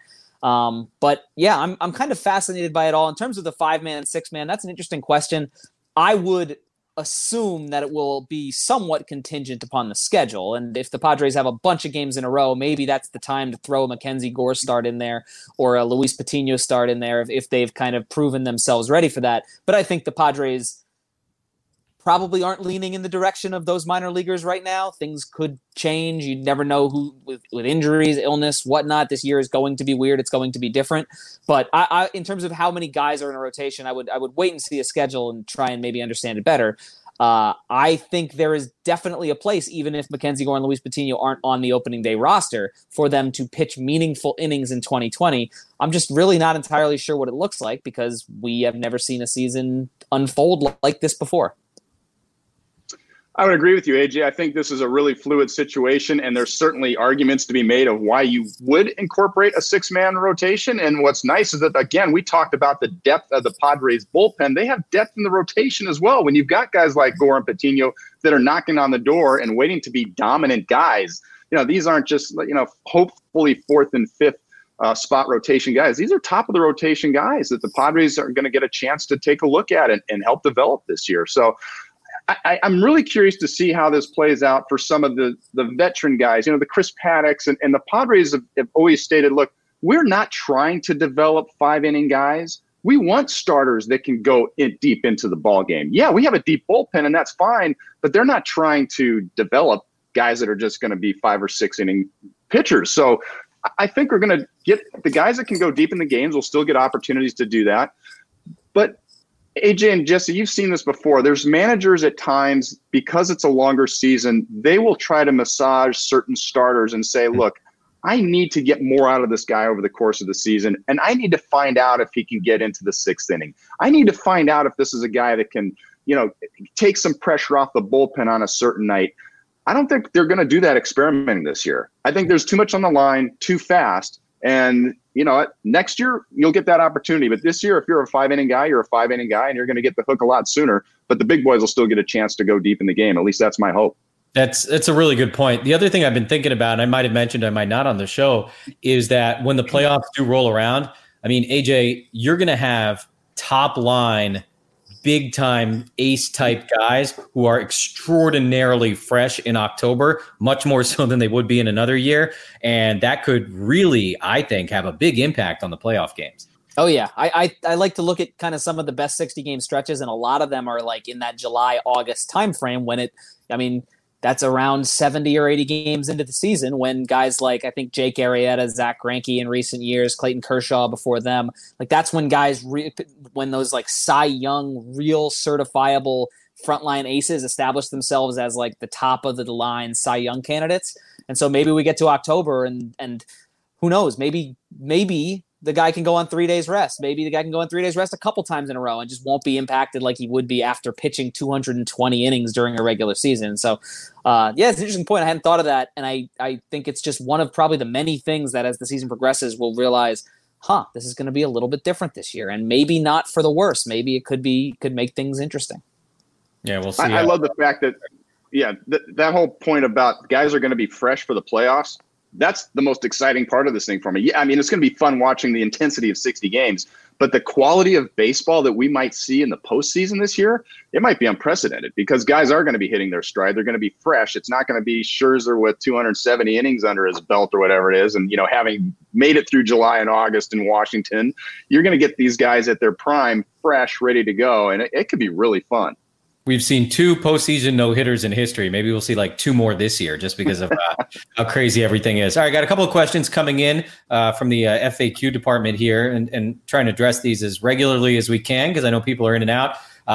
But yeah, I'm kind of fascinated by it all. In terms of the 5-man, 6-man, that's an interesting question. I would assume that it will be somewhat contingent upon the schedule. And if the Padres have a bunch of games in a row, maybe that's the time to throw a Mackenzie Gore start in there or a Luis Patino start in there if they've kind of proven themselves ready for that. But I think the Padres probably aren't leaning in the direction of those minor leaguers right now. Things could change. You never know who with injuries, illness, whatnot. This year is going to be weird. It's going to be different. But I in terms of how many guys are in a rotation, I would wait and see a schedule and try and maybe understand it better. I think there is definitely a place, even if Mackenzie Gore and Luis Patino aren't on the opening day roster, for them to pitch meaningful innings in 2020. I'm just really not entirely sure what it looks like because we have never seen a season unfold like this before. I would agree with you, AJ. I think this is a really fluid situation, and there's certainly arguments to be made of why you would incorporate a six-man rotation. And what's nice is that, again, we talked about the depth of the Padres bullpen. They have depth in the rotation as well. When you've got guys like Gore and Patino that are knocking on the door and waiting to be dominant guys, these aren't just, hopefully fourth and fifth spot rotation guys. These are top of the rotation guys that the Padres are going to get a chance to take a look at and help develop this year. So I'm really curious to see how this plays out for some of the veteran guys, the Chris Paddocks and the Padres have always stated, look, we're not trying to develop 5-inning guys. We want starters that can go deep into the ball game. Yeah, we have a deep bullpen and that's fine, but they're not trying to develop guys that are just going to be 5 or 6 inning pitchers. So I think we're going to get the guys that can go deep in the games will still get opportunities to do that. But AJ and Jesse, you've seen this before. There's managers at times, because it's a longer season, they will try to massage certain starters and say, look, I need to get more out of this guy over the course of the season, and I need to find out if he can get into the 6th inning. I need to find out if this is a guy that can, take some pressure off the bullpen on a certain night. I don't think they're going to do that experimenting this year. I think there's too much on the line, too fast, and next year you'll get that opportunity. But this year, if you're a 5-inning guy, you're a 5-inning guy, and you're going to get the hook a lot sooner. But the big boys will still get a chance to go deep in the game. At least that's my hope. That's a really good point. The other thing I've been thinking about, and I might have mentioned, I might not on the show, is that when the playoffs do roll around, I mean, AJ, you're going to have top line, big time ace type guys who are extraordinarily fresh in October, much more so than they would be in another year. And that could really, I think, have a big impact on the playoff games. Oh, yeah. I like to look at kind of some of the best 60-game stretches, and a lot of them are like in that July, August timeframe when that's around 70 or 80 games into the season when guys like, I think, Jake Arrieta, Zach Greinke in recent years, Clayton Kershaw before them, like that's when guys, when those like Cy Young, real certifiable frontline aces establish themselves as like the top of the line Cy Young candidates. And so maybe we get to October and who knows, maybe the guy can go on 3 days rest. Maybe the guy can go on 3 days rest a couple times in a row and just won't be impacted like he would be after pitching 220 innings during a regular season. So, it's an interesting point. I hadn't thought of that. And I think it's just one of probably the many things that as the season progresses, we'll realize, this is going to be a little bit different this year. And maybe not for the worse. Maybe it could make things interesting. Yeah, we'll see. I love the fact that, that whole point about guys are going to be fresh for the playoffs. That's the most exciting part of this thing for me. Yeah, I mean, it's going to be fun watching the intensity of 60 games, but the quality of baseball that we might see in the postseason this year, it might be unprecedented because guys are going to be hitting their stride. They're going to be fresh. It's not going to be Scherzer with 270 innings under his belt or whatever it is. And, having made it through July and August in Washington, you're going to get these guys at their prime, fresh, ready to go. And it could be really fun. We've seen 2 postseason no-hitters in history. Maybe we'll see like 2 more this year just because of how crazy everything is. All right, got a couple of questions coming in from the FAQ department here and trying to address these as regularly as we can because I know people are in and out.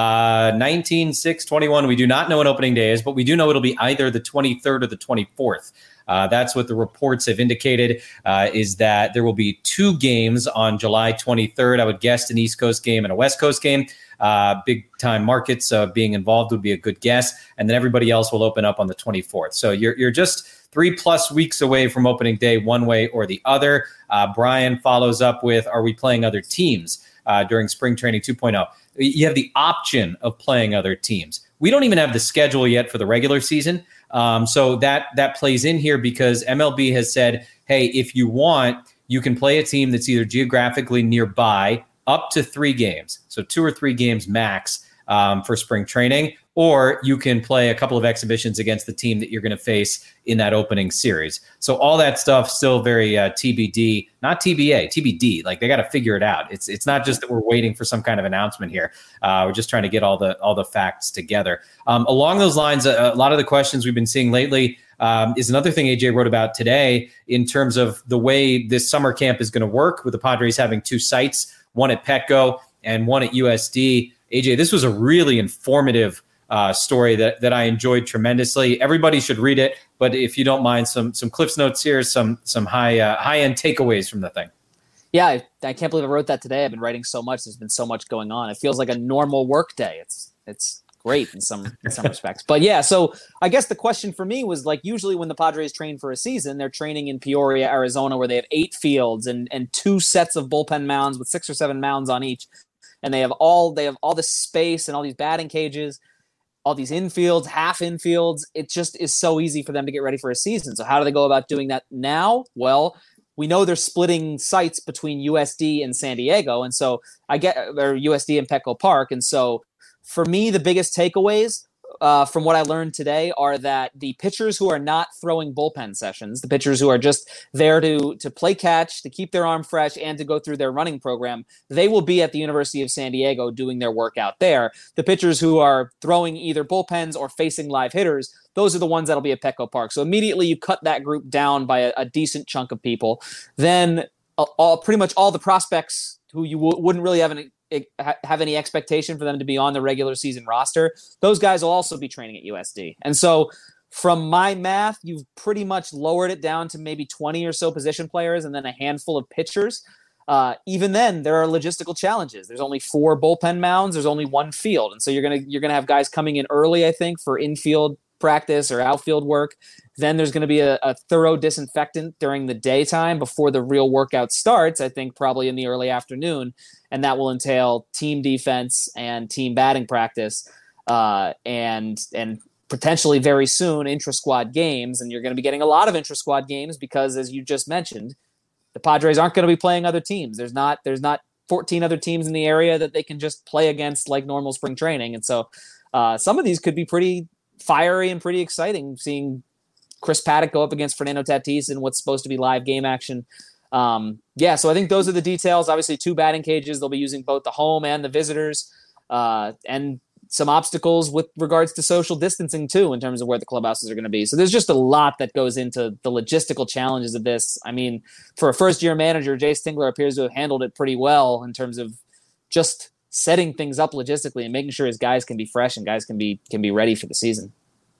19/6/21, we do not know what opening day is, but we do know it'll be either the 23rd or the 24th. That's what the reports have indicated, is that there will be 2 games on July 23rd. I would guess an East Coast game and a West Coast game. Big time markets being involved would be a good guess. And then everybody else will open up on the 24th. So you're just 3+ weeks away from opening day one way or the other. Brian follows up with, are we playing other teams during spring training 2.0? You have the option of playing other teams. We don't even have the schedule yet for the regular season. So that plays in here because MLB has said, hey, if you want, you can play a team that's either geographically nearby up to 3 games. So 2 or 3 games max for spring training, or you can play a couple of exhibitions against the team that you're going to face in that opening series. So all that stuff still very TBD, not TBA, TBD. Like they got to figure it out. It's not just that we're waiting for some kind of announcement here. We're just trying to get all the facts together. Along those lines, a lot of the questions we've been seeing lately is another thing AJ wrote about today in terms of the way this summer camp is going to work, with the Padres having 2 sites, one at Petco and one at USD. AJ, this was a really informative story that I enjoyed tremendously. Everybody should read it, but if you don't mind, some Cliff's Notes here, some high-end takeaways from the thing. Yeah, I can't believe I wrote that today. I've been writing so much. There's been so much going on. It feels like a normal work day. It's great in some respects. But yeah, so I guess the question for me was, like, usually when the Padres train for a season, they're training in Peoria, Arizona, where they have 8 fields and 2 sets of bullpen mounds with 6 or 7 mounds on each. And they have all this space and all these batting cages, all these infields, half infields. It just is so easy for them to get ready for a season. So how do they go about doing that now? Well, we know they're splitting sites between USD and San Diego. And so or USD and Petco Park. And so for me, the biggest takeaways from what I learned today are that the pitchers who are not throwing bullpen sessions, the pitchers who are just there to play catch, to keep their arm fresh, and to go through their running program, they will be at the University of San Diego doing their work out there. The pitchers who are throwing either bullpens or facing live hitters, those are the ones that'll be at Petco Park. So immediately you cut that group down by a decent chunk of people. Then pretty much all the prospects who you wouldn't really have any expectation for them to be on the regular season roster, those guys will also be training at USD. And so from my math, you've pretty much lowered it down to maybe 20 or so position players and then a handful of pitchers. Even then, there are logistical challenges. There's only 4 bullpen mounds. There's only 1 field. And so you're gonna have guys coming in early, I think, for infield practice or outfield work. Then there's going to be a thorough disinfectant during the daytime before the real workout starts, I think probably in the early afternoon. And that will entail team defense and team batting practice and potentially very soon intra-squad games. And you're going to be getting a lot of intra-squad games because, as you just mentioned, the Padres aren't going to be playing other teams. There's not 14 other teams in the area that they can just play against like normal spring training. And so some of these could be pretty fiery and pretty exciting, seeing Chris Paddock go up against Fernando Tatis in what's supposed to be live game action. So I think those are the details. Obviously, 2 batting cages. They'll be using both the home and the visitors, and some obstacles with regards to social distancing too, in terms of where the clubhouses are going to be. So there's just a lot that goes into the logistical challenges of this. I mean, for a first-year manager, Jayce Tingler appears to have handled it pretty well in terms of just setting things up logistically and making sure his guys can be fresh and guys can be ready for the season.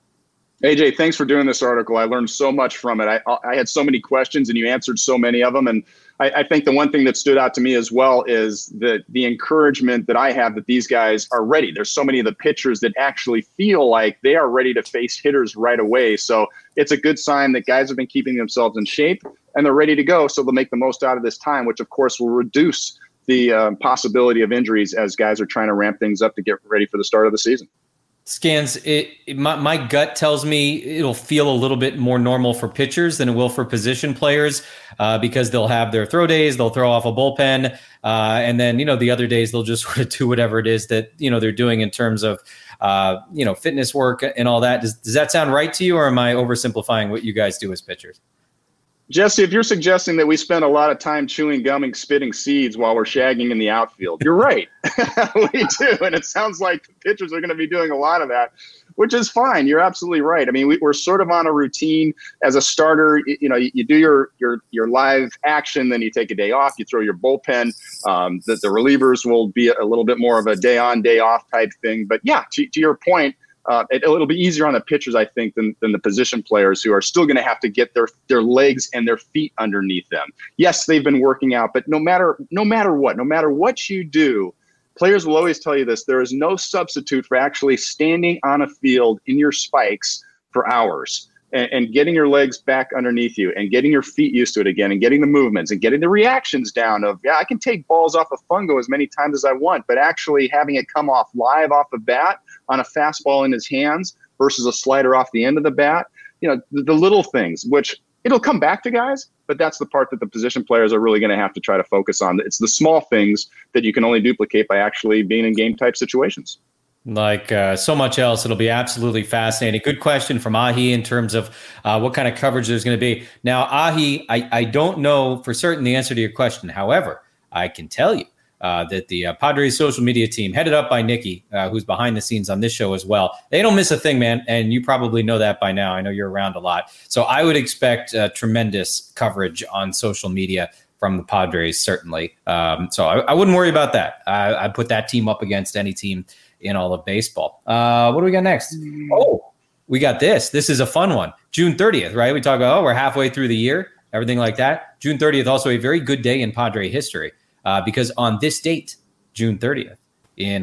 AJ, thanks for doing this article. I learned so much from it. I had so many questions and you answered so many of them. And I think the one thing that stood out to me as well is the encouragement that I have that these guys are ready. There's so many of the pitchers that actually feel like they are ready to face hitters right away. So it's a good sign that guys have been keeping themselves in shape and they're ready to go. So they'll make the most out of this time, which of course will reduce the possibility of injuries as guys are trying to ramp things up to get ready for the start of the season. Scans, my gut tells me it'll feel a little bit more normal for pitchers than it will for position players because they'll have their throw days, they'll throw off a bullpen, and then, the other days they'll just sort of do whatever it is that, they're doing in terms of, fitness work and all that. Does that sound right to you, or am I oversimplifying what you guys do as pitchers? Jesse, if you're suggesting that we spend a lot of time chewing gum and spitting seeds while we're shagging in the outfield, you're right. We do. And it sounds like the pitchers are going to be doing a lot of that, which is fine. You're absolutely right. I mean, we're sort of on a routine as a starter. You do your live action, then you take a day off, you throw your bullpen. The relievers will be a little bit more of a day on, day off type thing. But yeah, to your point, it'll be easier on the pitchers, I think, than the position players who are still going to have to get their legs and their feet underneath them. Yes, they've been working out, but no matter what you do, players will always tell you this: there is no substitute for actually standing on a field in your spikes for hours and getting your legs back underneath you and getting your feet used to it again and getting the movements and getting the reactions down of, I can take balls off a fungo as many times as I want, but actually having it come off live off the bat on a fastball in his hands versus a slider off the end of the bat, the little things, which it'll come back to guys, but that's the part that the position players are really going to have to try to focus on. It's the small things that you can only duplicate by actually being in game type situations. Like so much else, it'll be absolutely fascinating. Good question from Ahi in terms of what kind of coverage there's going to be. Now, Ahi, I don't know for certain the answer to your question. However, I can tell you that the Padres social media team, headed up by Nikki, who's behind the scenes on this show as well, they don't miss a thing, man. And you probably know that by now. I know you're around a lot. So I would expect tremendous coverage on social media from the Padres, certainly. So I wouldn't worry about that. I put that team up against any team in all of baseball. What do we got next? Oh, we got this. This is a fun one. June 30th, right? We talk about, we're halfway through the year, everything like that. June 30th, also a very good day in Padre history because on this date, June 30th, in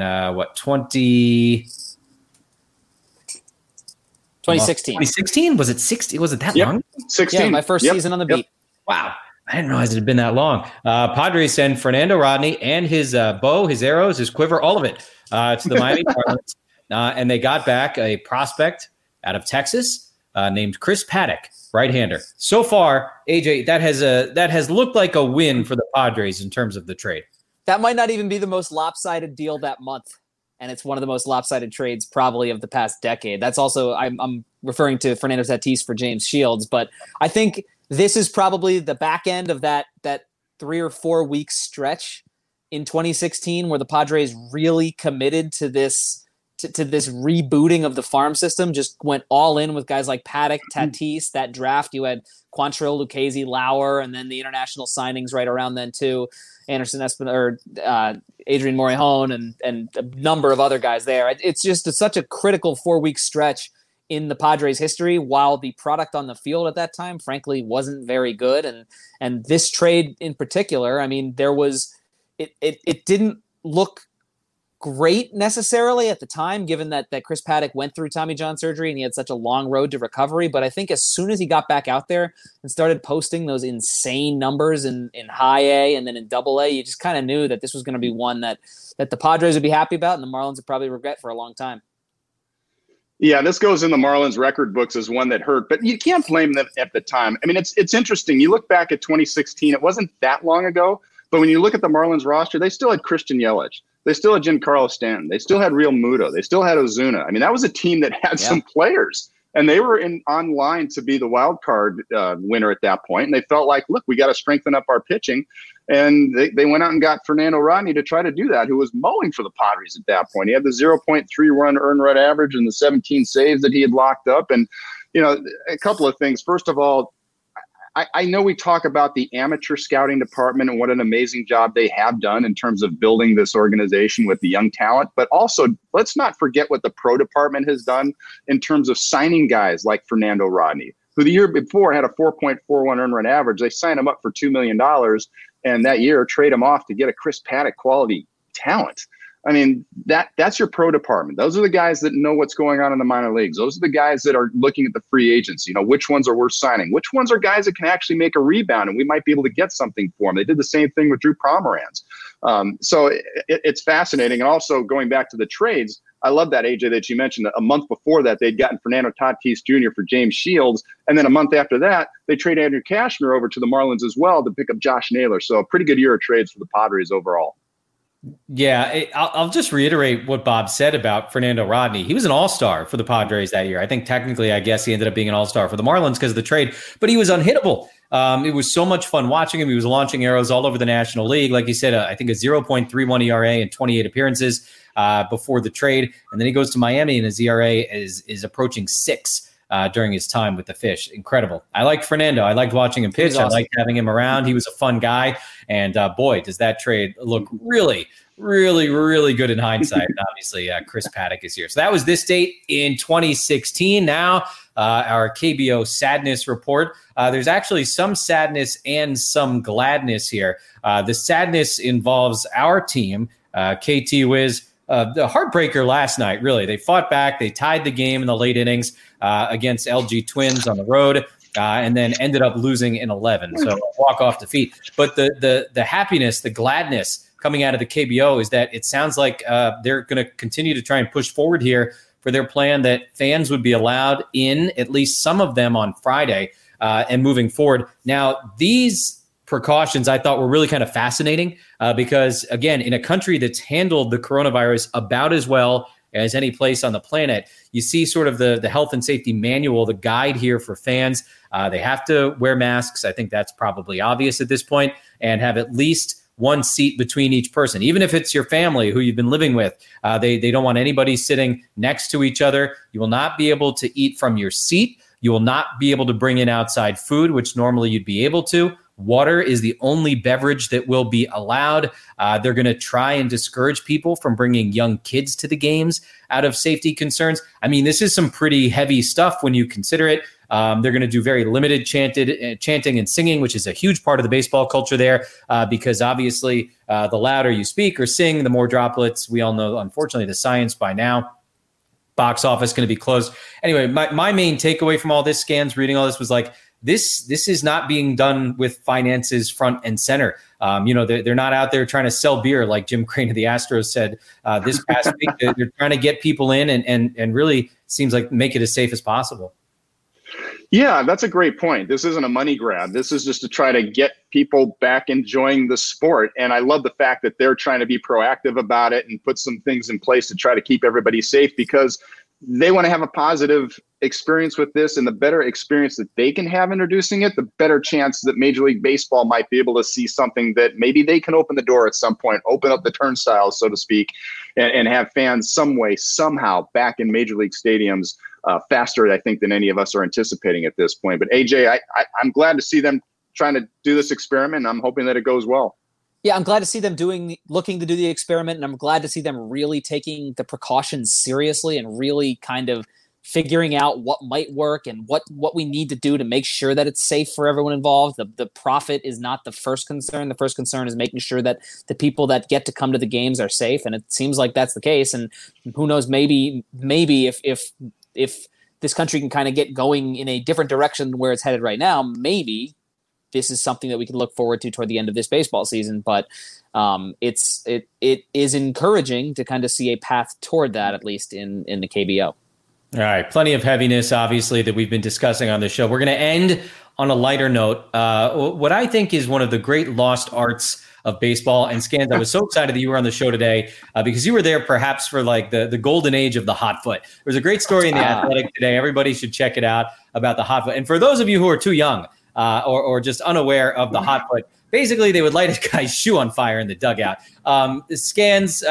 2016. 2016? Was it 60? Was it that long? 16. Yeah, my first season on the beat. Wow. I didn't realize it had been that long. Padres send Fernando Rodney and his bow, his arrows, his quiver, all of it to the Miami Marlins. And they got back a prospect out of Texas named Chris Paddock, right-hander. So far, AJ, that has looked like a win for the Padres in terms of the trade. That might not even be the most lopsided deal that month. And it's one of the most lopsided trades probably of the past decade. That's also, I'm referring to Fernando Tatis for James Shields, but I think this is probably the back end of that 3 or 4 week stretch in 2016 where the Padres really committed to this rebooting of the farm system, just went all in with guys like Paddock, Tatis. That draft, you had Quantrill, Lucchesi, Lauer, and then the international signings right around then too. Anderson Adrian Morejon and a number of other guys there. It's such a critical 4 week stretch in the Padres history, while the product on the field at that time, frankly, wasn't very good. And this trade in particular, I mean, it didn't look great necessarily at the time, given that Chris Paddock went through Tommy John surgery and he had such a long road to recovery. But I think as soon as he got back out there and started posting those insane numbers in high A and then in double A, you just kind of knew that this was going to be one that the Padres would be happy about and the Marlins would probably regret for a long time. Yeah, this goes in the Marlins record books as one that hurt, but you can't blame them at the time. I mean, it's interesting. You look back at 2016, it wasn't that long ago, but when you look at the Marlins roster, they still had Christian Yelich. They still had Giancarlo Stanton. They still had Real Muto. They still had Ozuna. I mean, that was a team that had some players, and they were on line to be the wild card winner at that point. And they felt like, look, we got to strengthen up our pitching. And they went out and got Fernando Rodney to try to do that, who was mowing for the Padres at that point. He had the 0.3 run earned run average and the 17 saves that he had locked up. And, a couple of things. First of all, I know we talk about the amateur scouting department and what an amazing job they have done in terms of building this organization with the young talent, but also let's not forget what the pro department has done in terms of signing guys like Fernando Rodney, who the year before had a 4.41 earned run average. They signed him up for $2 million. And that year, trade him off to get a Chris Paddock quality talent. I mean, that's your pro department. Those are the guys that know what's going on in the minor leagues. Those are the guys that are looking at the free agents. Which ones are worth signing? Which ones are guys that can actually make a rebound and we might be able to get something for them? They did the same thing with Drew Pomeranz. So it's fascinating. And also going back to the trades, I love that, AJ, that you mentioned. A month before that, they'd gotten Fernando Tatis Jr. for James Shields. And then a month after that, they trade Andrew Cashner over to the Marlins as well to pick up Josh Naylor. So a pretty good year of trades for the Padres overall. Yeah, I'll just reiterate what Bob said about Fernando Rodney. He was an all-star for the Padres that year. I think technically, I guess he ended up being an all-star for the Marlins because of the trade, but he was unhittable. It was so much fun watching him. He was launching arrows all over the National League. Like you said, I think a 0.31 ERA in 28 appearances before the trade. And then he goes to Miami and his ERA is approaching 6 during his time with the Fish. Incredible. I liked Fernando. I liked watching him pitch. Awesome. I liked having him around. He was a fun guy. And boy, does that trade look really, really, really good in hindsight. And obviously, Chris Paddock is here. So that was this date in 2016. Now, our KBO sadness report. There's actually some sadness and some gladness here. The sadness involves our team, KT Wiz. The heartbreaker last night, really. They fought back. They tied the game in the late innings against LG Twins on the road. And then ended up losing in 11. So walk-off defeat. But the happiness, the gladness coming out of the KBO is that it sounds like they're going to continue to try and push forward here for their plan that fans would be allowed in, at least some of them on Friday, and moving forward. Now, these precautions I thought were really kind of fascinating because, again, in a country that's handled the coronavirus about as well as any place on the planet. You see sort of the health and safety manual, the guide here for fans. They have to wear masks. I think that's probably obvious at this point, and have at least one seat between each person. Even if it's your family who you've been living with, they don't want anybody sitting next to each other. You will not be able to eat from your seat. You will not be able to bring in outside food, which normally you'd be able to. Water is the only beverage that will be allowed. They're going to try and discourage people from bringing young kids to the games out of safety concerns. I mean, this is some pretty heavy stuff when you consider it. They're going to do very limited chanting and singing, which is a huge part of the baseball culture there, because obviously the louder you speak or sing, the more droplets. We all know, unfortunately, the science by now. Box office going to be closed. Anyway, my main takeaway from all this, Scans, reading all this, was like, this is not being done with finances front and center. They're not out there trying to sell beer like Jim Crane of the Astros said this past week. They're trying to get people in and really seems like make it as safe as possible. Yeah, that's a great point. This isn't a money grab. This is just to try to get people back enjoying the sport. And I love the fact that they're trying to be proactive about it and put some things in place to try to keep everybody safe, because they want to have a positive experience with this, and the better experience that they can have introducing it, the better chance that Major League Baseball might be able to see something that maybe they can open the door at some point, open up the turnstiles, so to speak, and have fans some way, somehow back in Major League stadiums faster, I think, than any of us are anticipating at this point. But AJ, I'm glad to see them trying to do this experiment. I'm hoping that it goes well. Yeah, I'm glad to see them looking to do the experiment, and I'm glad to see them really taking the precautions seriously and really kind of figuring out what might work and what we need to do to make sure that it's safe for everyone involved. The profit is not the first concern. The first concern is making sure that the people that get to come to the games are safe, and it seems like that's the case. And who knows, maybe if this country can kind of get going in a different direction than where it's headed right now, maybe this is something that we can look forward to toward the end of this baseball season. But it is encouraging to kind of see a path toward that, at least in the KBO. All right. Plenty of heaviness, obviously, that we've been discussing on this show. We're going to end on a lighter note. What I think is one of the great lost arts of baseball. And Scans, I was so excited that you were on the show today because you were there perhaps for like the golden age of the hot foot. There was a great story in The Athletic today. Everybody should check it out about the hot foot. And for those of you who are too young or just unaware of the hot foot, basically they would light a guy's shoe on fire in the dugout. Scans,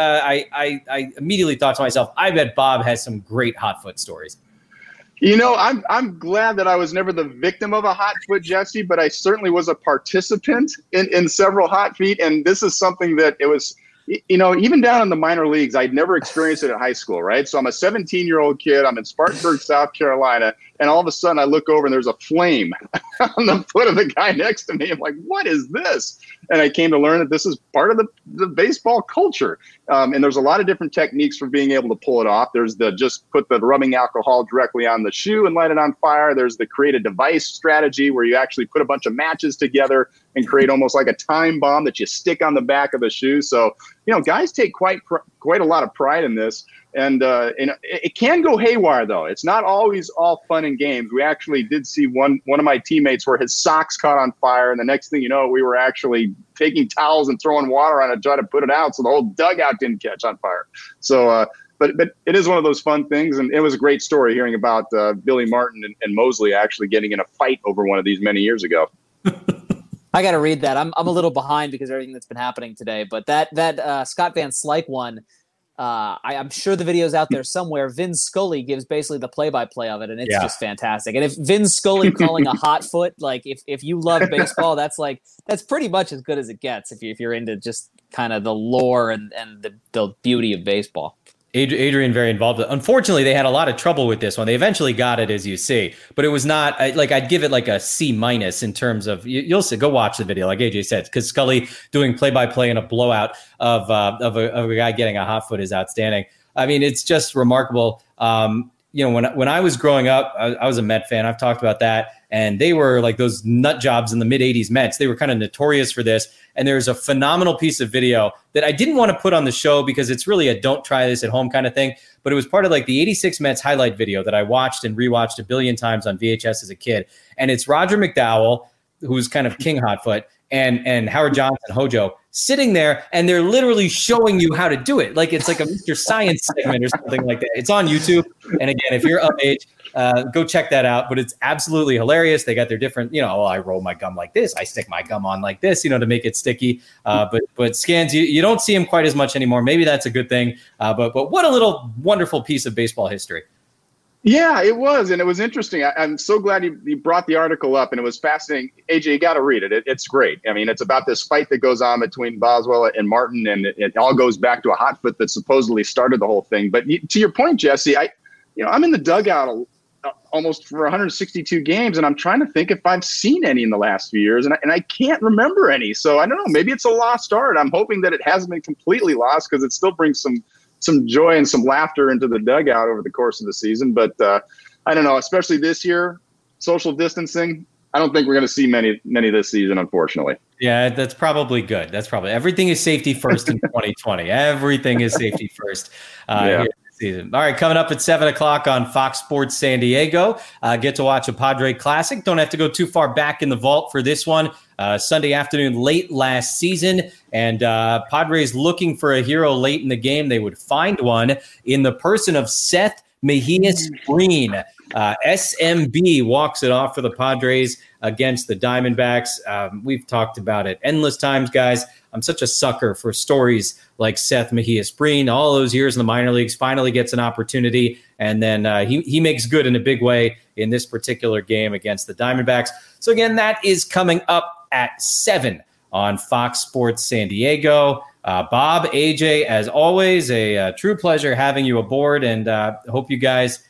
I immediately thought to myself, I bet Bob has some great hot foot stories. You know, I'm glad that I was never the victim of a hot foot, Jesse, but I certainly was a participant in several hot feet. And this is something that it was, you know, even down in the minor leagues, I'd never experienced it at high school, right? So I'm a 17-year-old kid. I'm in Spartanburg, South Carolina. And all of a sudden I look over and there's a flame on the foot of the guy next to me. I'm like, what is this? And I came to learn that this is part of the baseball culture. And there's a lot of different techniques for being able to pull it off. There's the just put the rubbing alcohol directly on the shoe and light it on fire. There's the create a device strategy where you actually put a bunch of matches together and create almost like a time bomb that you stick on the back of the shoe. So, you know, guys take quite a lot of pride in this. And it can go haywire, though. It's not always all fun and games. We actually did see one of my teammates where his socks caught on fire. And the next thing you know, we were actually taking towels and throwing water on it to try to put it out so the whole dugout didn't catch on fire. So, but it is one of those fun things. And it was a great story hearing about Billy Martin and Mosley actually getting in a fight over one of these many years ago. I got to read that. I'm a little behind because of everything that's been happening today. But that Scott Van Slyke one, I'm sure the video's out there somewhere. Vin Scully gives basically the play-by-play of it, and it's just fantastic. And if Vin Scully calling a hot foot, like if you love baseball, that's pretty much as good as it gets if you're into just kind of the lore and the beauty of baseball. Adrian very involved. Unfortunately, they had a lot of trouble with this one. They eventually got it, as you see, but it was not like I'd give it like a C- in terms of you'll see. Go watch the video, like AJ said, because Scully doing play-by-play in a blowout of a guy getting a hot foot is outstanding. I mean, it's just remarkable. You know, when I was growing up, I was a Met fan. I've talked about that, and they were like those nut jobs in the mid '80s Mets. They were kind of notorious for this. And there's a phenomenal piece of video that I didn't want to put on the show because it's really a don't try this at home kind of thing. But it was part of like the 86 Mets highlight video that I watched and rewatched a billion times on VHS as a kid. And it's Roger McDowell, who's kind of King Hotfoot, and Howard Johnson, Hojo, sitting there, and they're literally showing you how to do it. Like it's like a Mr. Science segment or something like that. It's on YouTube. And again, if you're of age, go check that out. But it's absolutely hilarious. They got their different, I roll my gum like this. I stick my gum on like this, to make it sticky. But Scans, you don't see him quite as much anymore. Maybe that's a good thing. But what a little wonderful piece of baseball history. Yeah, it was. And it was interesting. I'm so glad you brought the article up, and it was fascinating. AJ, you got to read it. It's great. I mean, it's about this fight that goes on between Boswell and Martin, and it all goes back to a hot foot that supposedly started the whole thing. But to your point, Jesse, I'm in the dugout almost for 162 games, and I'm trying to think if I've seen any in the last few years, and I can't remember any. So I don't know. Maybe it's a lost art. I'm hoping that it hasn't been completely lost, because it still brings some joy and some laughter into the dugout over the course of the season. But I don't know, especially this year, social distancing, I don't think we're going to see many this season, unfortunately. Yeah, that's probably good. Everything is safety first in 2020. Everything is safety first. Here this season. All right, coming up at 7:00 on Fox Sports San Diego, get to watch a Padre Classic. Don't have to go too far back in the vault for this one. Sunday afternoon, late last season, and Padres looking for a hero late in the game. They would find one in the person of Seth Mejias-Green. SMB walks it off for the Padres against the Diamondbacks. We've talked about it endless times, guys. I'm such a sucker for stories like Seth Mejias-Green. All those years in the minor leagues, finally gets an opportunity, and then he makes good in a big way in this particular game against the Diamondbacks. So again, that is coming up at 7 on Fox Sports San Diego. Bob, AJ, as always, a true pleasure having you aboard, and hope you guys,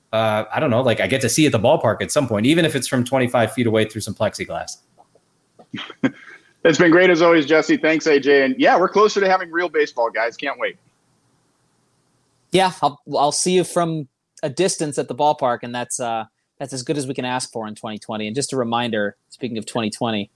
I get to see you at the ballpark at some point, even if it's from 25 feet away through some plexiglass. It's been great as always, Jesse. Thanks, AJ. And yeah, we're closer to having real baseball, guys. Can't wait. Yeah, I'll see you from a distance at the ballpark, and that's as good as we can ask for in 2020. And just a reminder, speaking of 2020,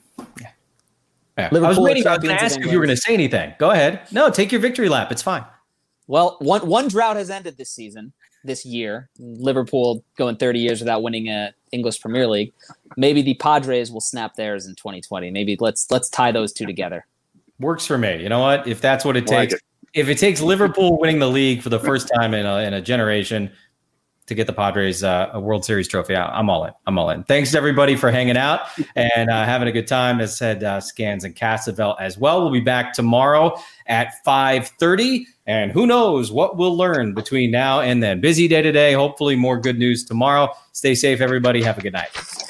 I was waiting. I was going to ask if you were going to say anything. Go ahead. No, take your victory lap. It's fine. Well, one drought has ended this year. Liverpool going 30 years without winning a English Premier League. Maybe the Padres will snap theirs in 2020. Maybe let's tie those two together. Works for me. You know what? If that's what it takes, if it takes Liverpool winning the league for the first time in a generation to get the Padres a World Series trophy, I'm all in. Thanks to everybody for hanging out and having a good time. As said, Scans and Casavelt as well. We'll be back tomorrow at 5:30, and who knows what we'll learn between now and then. Busy day today. Hopefully more good news tomorrow. Stay safe, everybody. Have a good night.